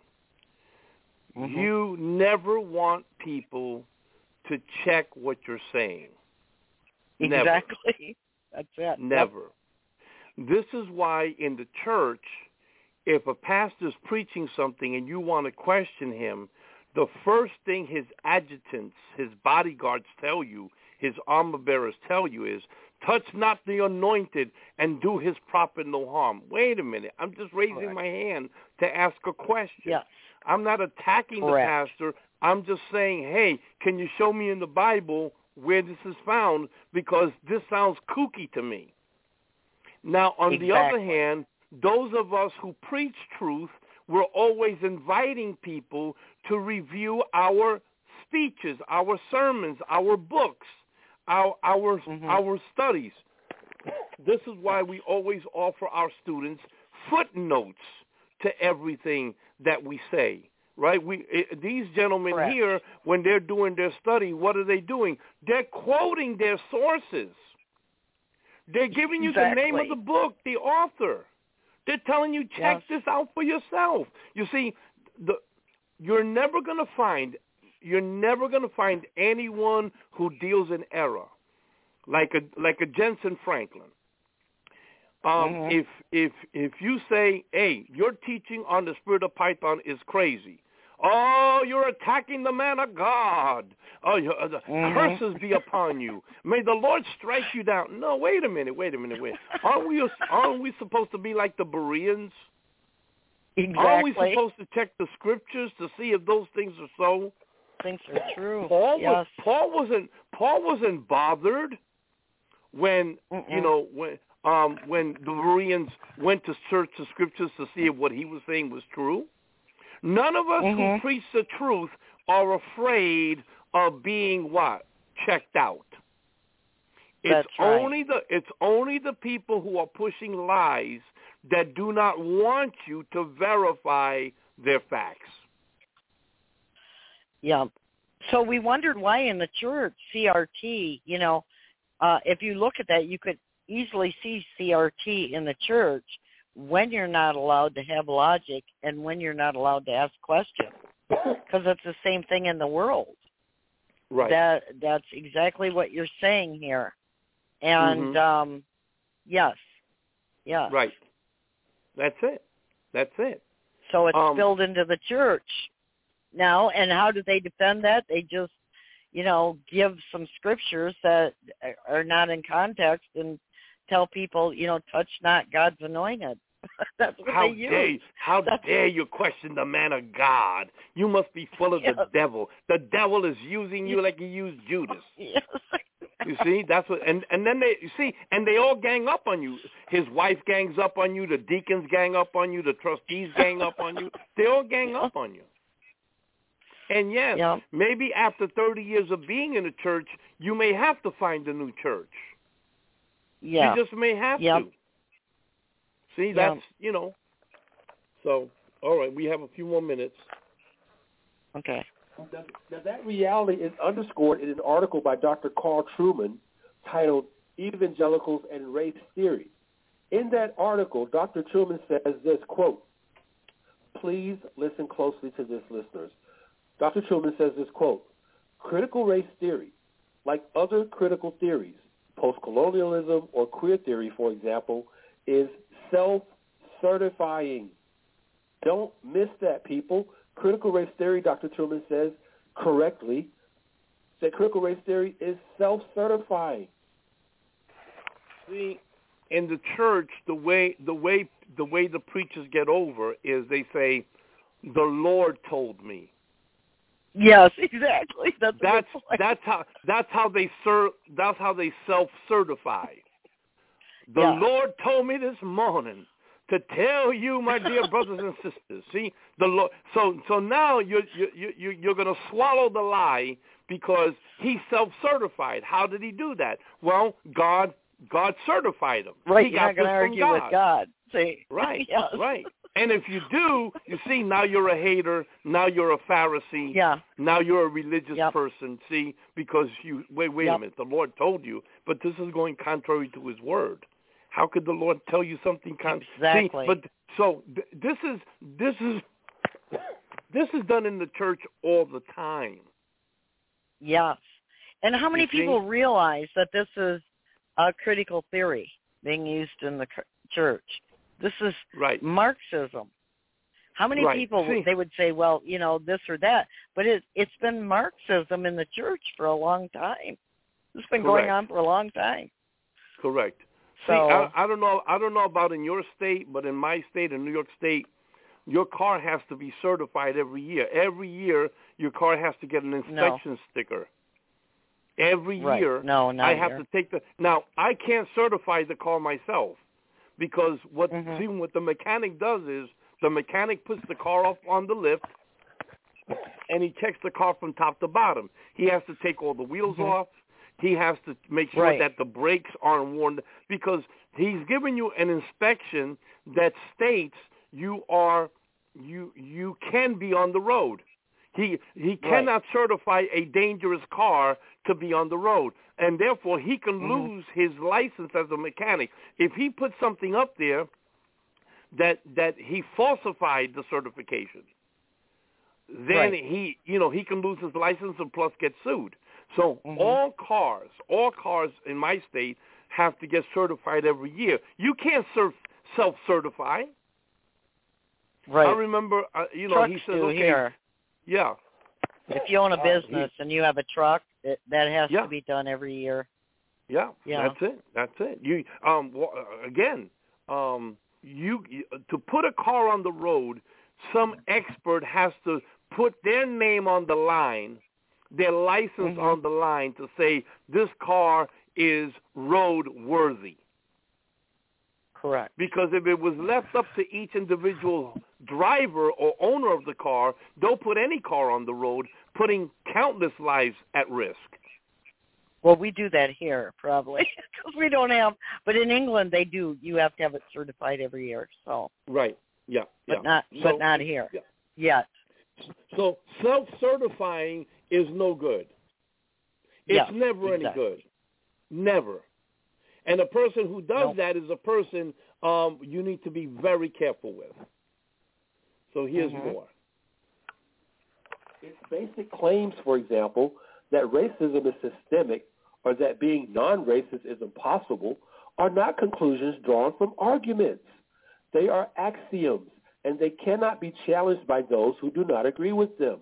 mm-hmm. you never want people to check what you're saying. Never. Exactly. That's it. Never. Yep. This is why in the church, if a pastor's preaching something and you want to question him, the first thing his adjutants, his bodyguards tell you, his armor bearers tell you is, touch not the anointed and do his prophet no harm. Wait a minute. I'm just raising Correct. my hand to ask a question. Yes. I'm not attacking Correct. the pastor. I'm just saying, hey, can you show me in the Bible where this is found? Because this sounds kooky to me. Now, on exactly. the other hand, those of us who preach truth, we're always inviting people to review our speeches, our sermons, our books, our our mm-hmm. our studies. This is why we always offer our students footnotes to everything that we say. Right? We it, these gentlemen Correct. here, when they're doing their study, what are they doing? They're quoting their sources. They're giving you exactly. the name of the book, the author. They're telling you, check yes. this out for yourself. You see, the you're never going to find you're never going to find anyone who deals in error, like a like a Jensen Franklin. Um, mm-hmm. If if if you say, hey, your teaching on the spirit of Python is crazy. Oh, you're attacking the man of God. Oh, uh, the mm-hmm. curses be upon you. May the Lord strike you down. No, wait a minute, wait a minute, wait. Aren't we aren't we supposed to be like the Bereans? Exactly. Aren't we supposed to check the scriptures to see if those things are so? Things are true. Paul yes. was Paul wasn't Paul wasn't bothered when Mm-mm. you know when um, when the Bereans went to search the scriptures to see if what he was saying was true. None of us mm-hmm. who preach the truth are afraid of being what? Checked out. It's That's right. only the it's only the people who are pushing lies that do not want you to verify their facts. Yeah. So we wondered why in the church, C R T, you know, uh, if you look at that, you could easily see C R T in the church when you're not allowed to have logic and when you're not allowed to ask questions, because it's the same thing in the world. Right. That that's exactly what you're saying here. And mm-hmm. um, yes, yes. Right. That's it. That's it. So it's um, spilled into the church now. And how do they defend that? They just, you know, give some scriptures that are not in context and tell people, you know, touch not God's anointed. That's what how they use. Dare, how That's dare you question the man of God? You must be full of yes. the devil. The devil is using you like he used Judas. Yes. You see, that's what, and and then they, you see, and they all gang up on you. His wife gangs up on you. The deacons gang up on you. The trustees gang up on you. They all gang up on you. And yes, yeah. maybe after thirty years of being in the church, you may have to find a new church. Yeah. You just may have yep. to. See, that's, yep. you know. So, all right, we have a few more minutes. Okay. Now, now that reality is underscored in an article by Doctor Carl Trueman titled Evangelicals and Race Theory. In that article, Doctor Trueman says this, quote, please listen closely to this, listeners. Doctor Trueman says this, quote, critical race theory, like other critical theories, post-colonialism or queer theory, for example, is self-certifying. Don't miss that, people. Critical race theory, Doctor Trueman says correctly, that critical race theory is self-certifying. See, in the church, the way the way the way the preachers get over is they say, "The Lord told me." Yes, exactly. That's that's that's how that's how they ser- that's how they self-certify. The yeah. Lord told me this morning to tell you, my dear brothers and sisters. See, the Lord. So, so now you're you you you're going to swallow the lie because he self-certified. How did he do that? Well, God God certified him. Right. He you're got not going to argue God. with God. See. Right. yes. Right. And if you do, you see, now you're a hater. Now you're a Pharisee. Yeah. Now you're a religious yep. person. See, because you wait wait yep. a minute. The Lord told you, but this is going contrary to His word. How could the Lord tell you something? Con- exactly. See, but so th- this is this is this is done in the church all the time. Yes. And how many you people see? realize that this is a critical theory being used in the church? This is right. Marxism. How many right. people, See. they would say, well, you know, this or that, but it, it's been Marxism in the church for a long time. It's been Correct. going on for a long time. Correct. So, See, I, I don't know. I don't know about in your state, but in my state, in New York State, your car has to be certified every year. Every year, your car has to get an inspection no. sticker. Every right. year, no, not I have here. to take the. Now, I can't certify the car myself because what mm-hmm. see what the mechanic does is the mechanic puts the car up on the lift, and he checks the car from top to bottom. He has to take all the wheels mm-hmm. off. He has to make sure right. that the brakes aren't worn because he's giving you an inspection that states you are you you can be on the road. He he cannot right. certify a dangerous car to be on the road, and therefore he can mm-hmm. lose his license as a mechanic if he puts something up there that that he falsified the certification. Then right. he you know he can lose his license and plus get sued. So mm-hmm. all cars, all cars in my state have to get certified every year. You can't surf, self-certify. Right. I remember, uh, you know, Trucks he says, do okay, here. yeah. If you own a business uh, he, and you have a truck, it, that has yeah. to be done every year. Yeah, yeah, that's it. That's it. You um again, um, you to put a car on the road, some expert has to put their name on the line. Their license mm-hmm. on the line to say this car is road worthy. Correct. Because if it was left up to each individual driver or owner of the car, they'll put any car on the road, putting countless lives at risk. Well, we do that here, probably, because we don't have, but in England they do. You have to have it certified every year, so. Right, yeah, But yeah. not, so, but not here, yeah. yet. So self-certifying is no good. It's yes, never exactly. any good. Never. And a person who does nope. that is a person um, you need to be very careful with. So here's mm-hmm. more. Its basic claims, for example, that racism is systemic or that being non-racist is impossible are not conclusions drawn from arguments. They are axioms, and they cannot be challenged by those who do not agree with them.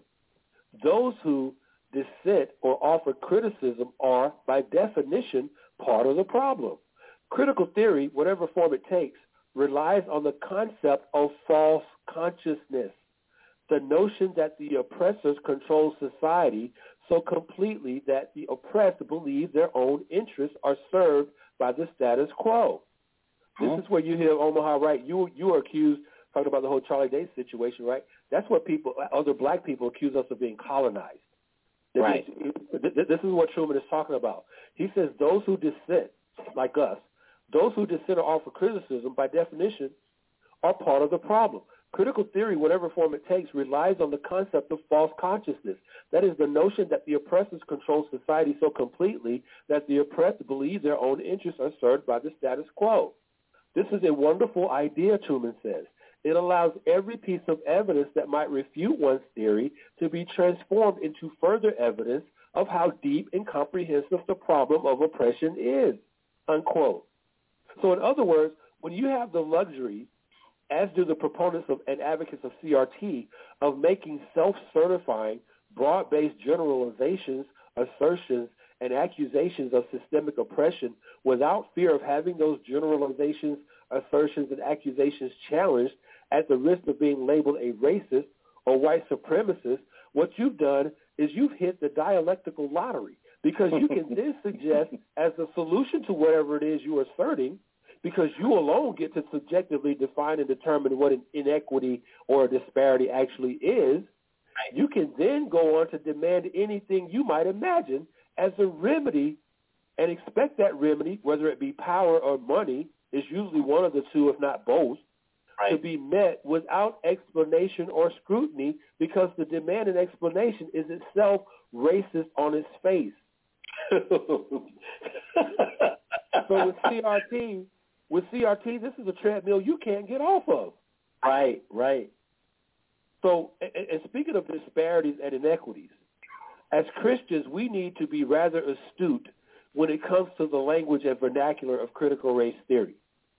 Those who dissent or offer criticism are, by definition, part of the problem. Critical theory, whatever form it takes, relies on the concept of false consciousness, the notion that the oppressors control society so completely that the oppressed believe their own interests are served by the status quo. This huh? is where you hear Omaha, right? You you were accused, talking about the whole Charlie Day situation, right? That's what people, other black people accuse us of being colonized. This right. Is, this is what Truman is talking about. He says those who dissent, like us, those who dissent or offer criticism, by definition, are part of the problem. Critical theory, whatever form it takes, relies on the concept of false consciousness. That is the notion that the oppressors control society so completely that the oppressed believe their own interests are served by the status quo. This is a wonderful idea, Truman says. It allows every piece of evidence that might refute one's theory to be transformed into further evidence of how deep and comprehensive the problem of oppression is, unquote. So in other words, when you have the luxury, as do the proponents of and advocates of C R T, of making self-certifying, broad-based generalizations, assertions, and accusations of systemic oppression without fear of having those generalizations, assertions, and accusations challenged at the risk of being labeled a racist or white supremacist, what you've done is you've hit the dialectical lottery, because you can then suggest as a solution to whatever it is you're asserting, because you alone get to subjectively define and determine what an inequity or a disparity actually is, you can then go on to demand anything you might imagine as a remedy and expect that remedy, whether it be power or money, is usually one of the two, if not both, right, to be met without explanation or scrutiny, because the demand and explanation is itself racist on its face. So with C R T, with C R T, this is a treadmill you can't get off of. Right, right. So, and, and speaking of disparities and inequities, as Christians, we need to be rather astute when it comes to the language and vernacular of critical race theory.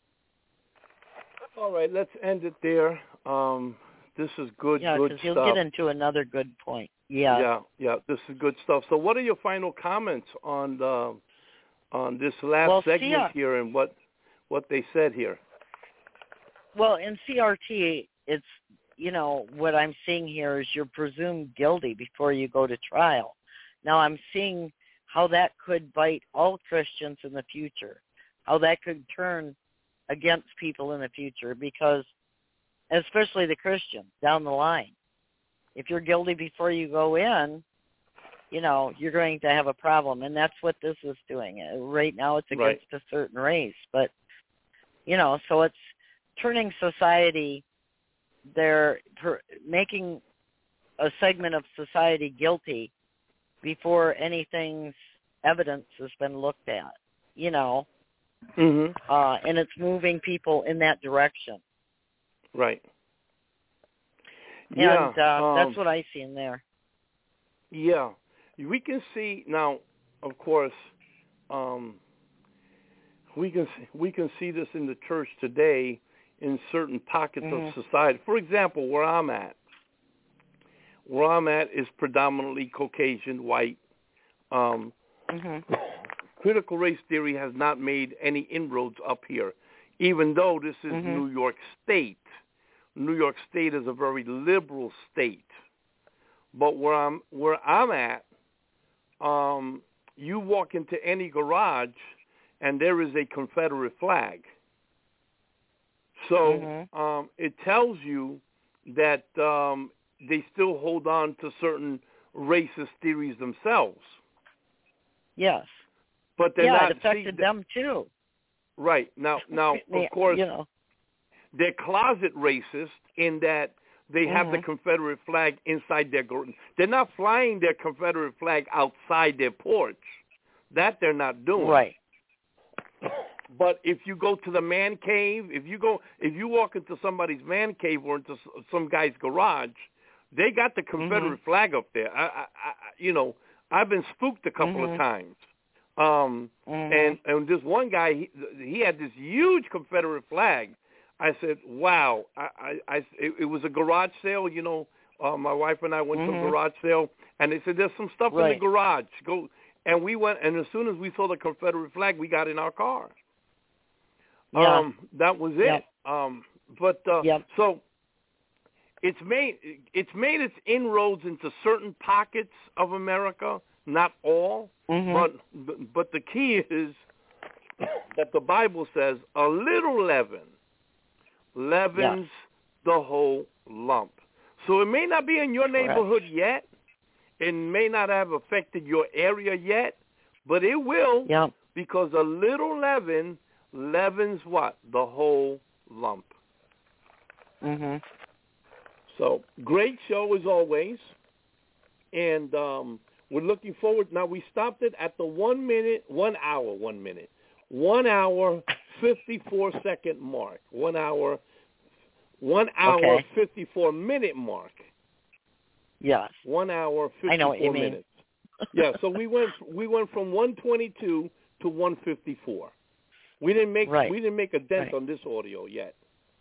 All right, let's end it there. Um, this is good, yeah, good stuff. stuff. Yeah, because you'll get into another good point. Yeah. Yeah, yeah, this is good stuff. So what are your final comments on the, on this last well, segment C R- here and what what they said here? Well, in C R T, it's, you know, what I'm seeing here is you're presumed guilty before you go to trial. Now I'm seeing how that could bite all Christians in the future, how that could turn against people in the future, because especially the Christians down the line, if you're guilty before you go in, you know, you're going to have a problem. And that's what this is doing. Right now it's against right. a certain race. But, you know, so it's turning society, they're per, making a segment of society guilty before anything's evidence has been looked at, you know. Mm-hmm. Uh, and it's moving people in that direction. Right. And yeah, uh, um, that's what I see in there. Yeah. We can see now, of course, um, we can we can see this in the church today in certain pockets mm-hmm. of society. For example, where I'm at, where I'm at is predominantly Caucasian, white. Um, mm-hmm. Critical race theory has not made any inroads up here, even though this is mm-hmm. New York State. New York State is a very liberal state. But where I'm where I'm at, um, you walk into any garage, and there is a Confederate flag. So mm-hmm. um, it tells you that um, they still hold on to certain racist theories themselves. Yes. But they're yeah, not, it affected see, them too. Right. Now, now they, of course, you know. they're closet racist in that they mm-hmm. have the Confederate flag inside their garden. They're not flying their Confederate flag outside their porch. That they're not doing. Right. But if you go to the man cave, if you go, if you walk into somebody's man cave or into some guy's garage, they got the Confederate mm-hmm. flag up there. I, I, I, you know, I've been spooked a couple mm-hmm. of times. Um, mm-hmm. and and this one guy, he, he had this huge Confederate flag. I said, "Wow!" I, I, I it, it was a garage sale. You know, uh, my wife and I went mm-hmm. to a garage sale, and they said, "There's some stuff right. in the garage. Go." And we went, and as soon as we saw the Confederate flag, we got in our car. Yeah. Um, that was it. Yep. Um, but uh, yep. so it's made it's made its inroads into certain pockets of America, not all. Mm-hmm. But but the key is that the Bible says a little leaven leavens yes. the whole lump. So it may not be in your Correct. neighborhood yet. It may not have affected your area yet, but it will yep. because a little leaven leavens what? The whole lump. Mm-hmm. So great show as always. And um, we're looking forward. Now, we stopped it at the one minute, one hour, one minute, one hour, fifty-four second mark, one hour, one hour, okay. fifty-four minute mark. Yes. One hour, fifty-four I know what you minutes. mean. Yeah, so we went we went from one twenty-two to one fifty-four. We didn't make right. we didn't make a dent right. on this audio yet.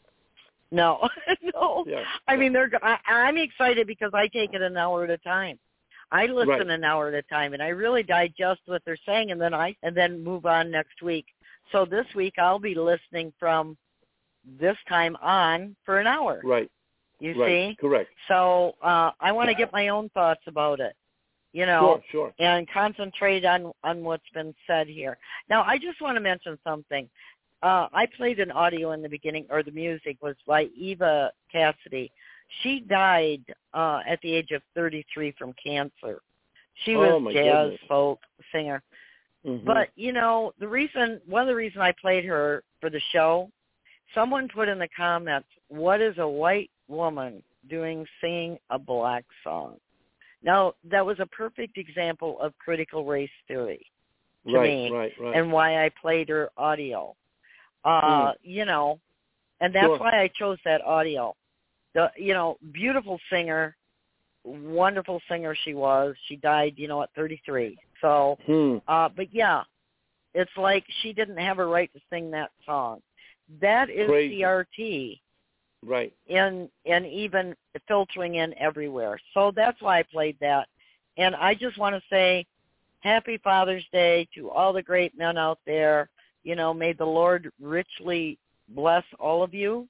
No, no. Yeah. I mean, they're. I, I'm excited because I take it an hour at a time. I listen right. an hour at a time, and I really digest what they're saying, and then I and then move on next week. So this week I'll be listening from this time on for an hour. Right. You right. see? Correct. So uh, I want to get my own thoughts about it. You know, sure, sure. and concentrate on, on what's been said here. Now, I just want to mention something. Uh, I played an audio in the beginning, or the music was by Eva Cassidy. She died uh, at the age of thirty-three from cancer. She was oh, my jazz, goodness. folk, singer. Mm-hmm. But, you know, the reason, one of the reasons I played her for the show, someone put in the comments, what is a white woman doing singing a black song? Now, that was a perfect example of critical race theory to right, me right, right. and why I played her audio. Uh, mm. You know, and that's sure. why I chose that audio. The, you know, beautiful singer, wonderful singer she was. She died, you know, at thirty-three. So, hmm. uh, but yeah, it's like she didn't have a right to sing that song. That is Crazy. C R T. Right. And and even filtering in everywhere. So that's why I played that. And I just want to say happy Father's Day to all the great men out there. You know, may the Lord richly bless all of you.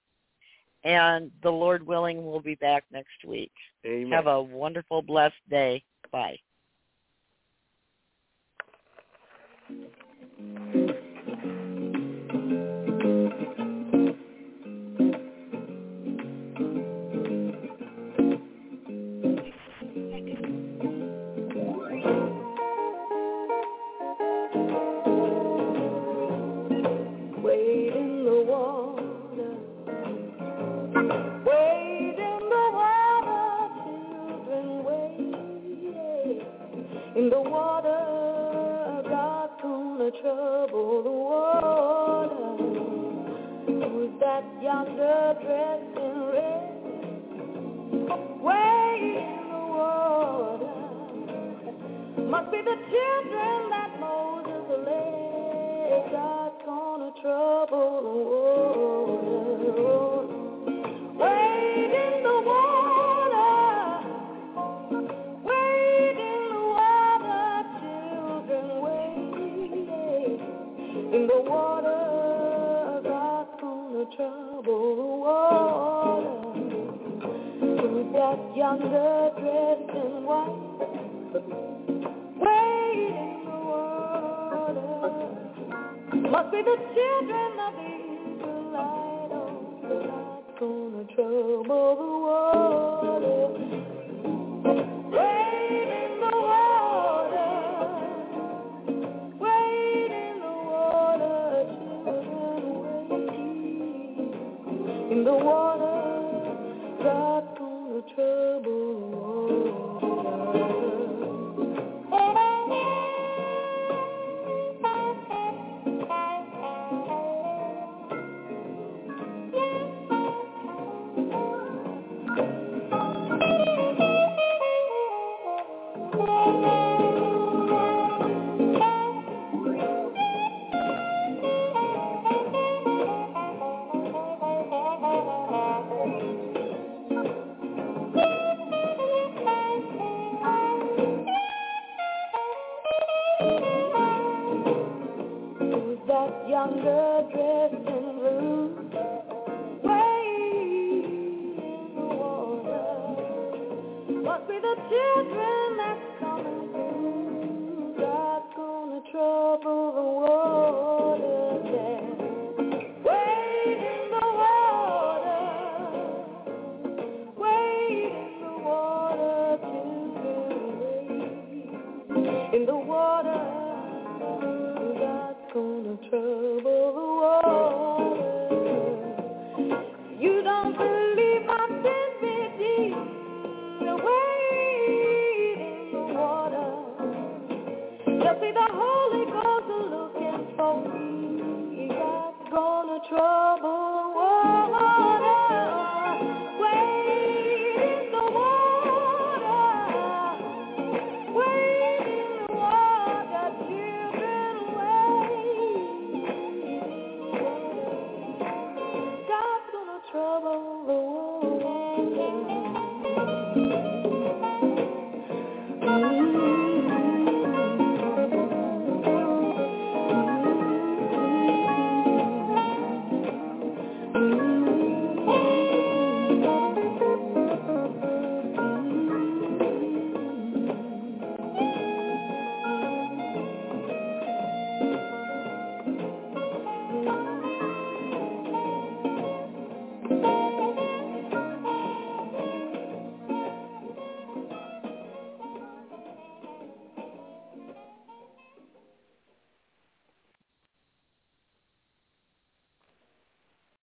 And the Lord willing, we'll be back next week. Amen. Have a wonderful, blessed day. Bye. In the water, God's gonna trouble the water. Who's that yonder dressed in red? Way in the water. Must be the children that Moses led. God's gonna trouble the water. Wade in the water. In the water, God's gonna trouble the water. Who's that yonder dressed in white? Wade in the water. Must be the children of the Israelites. that's gonna trouble the water. Wade in the water, wade in the water, children, wade in the water, that's gonna trouble the water. That young girl dressed in blue, wade in the water. Must be the children that's coming through, that's gonna trouble the water there. Wade in the water, wade in the water, children, wade in the water. Gonna trouble the water. You don't believe my sin be deep, wade in the water. Just see the Holy Ghost looking for me. That's gonna trouble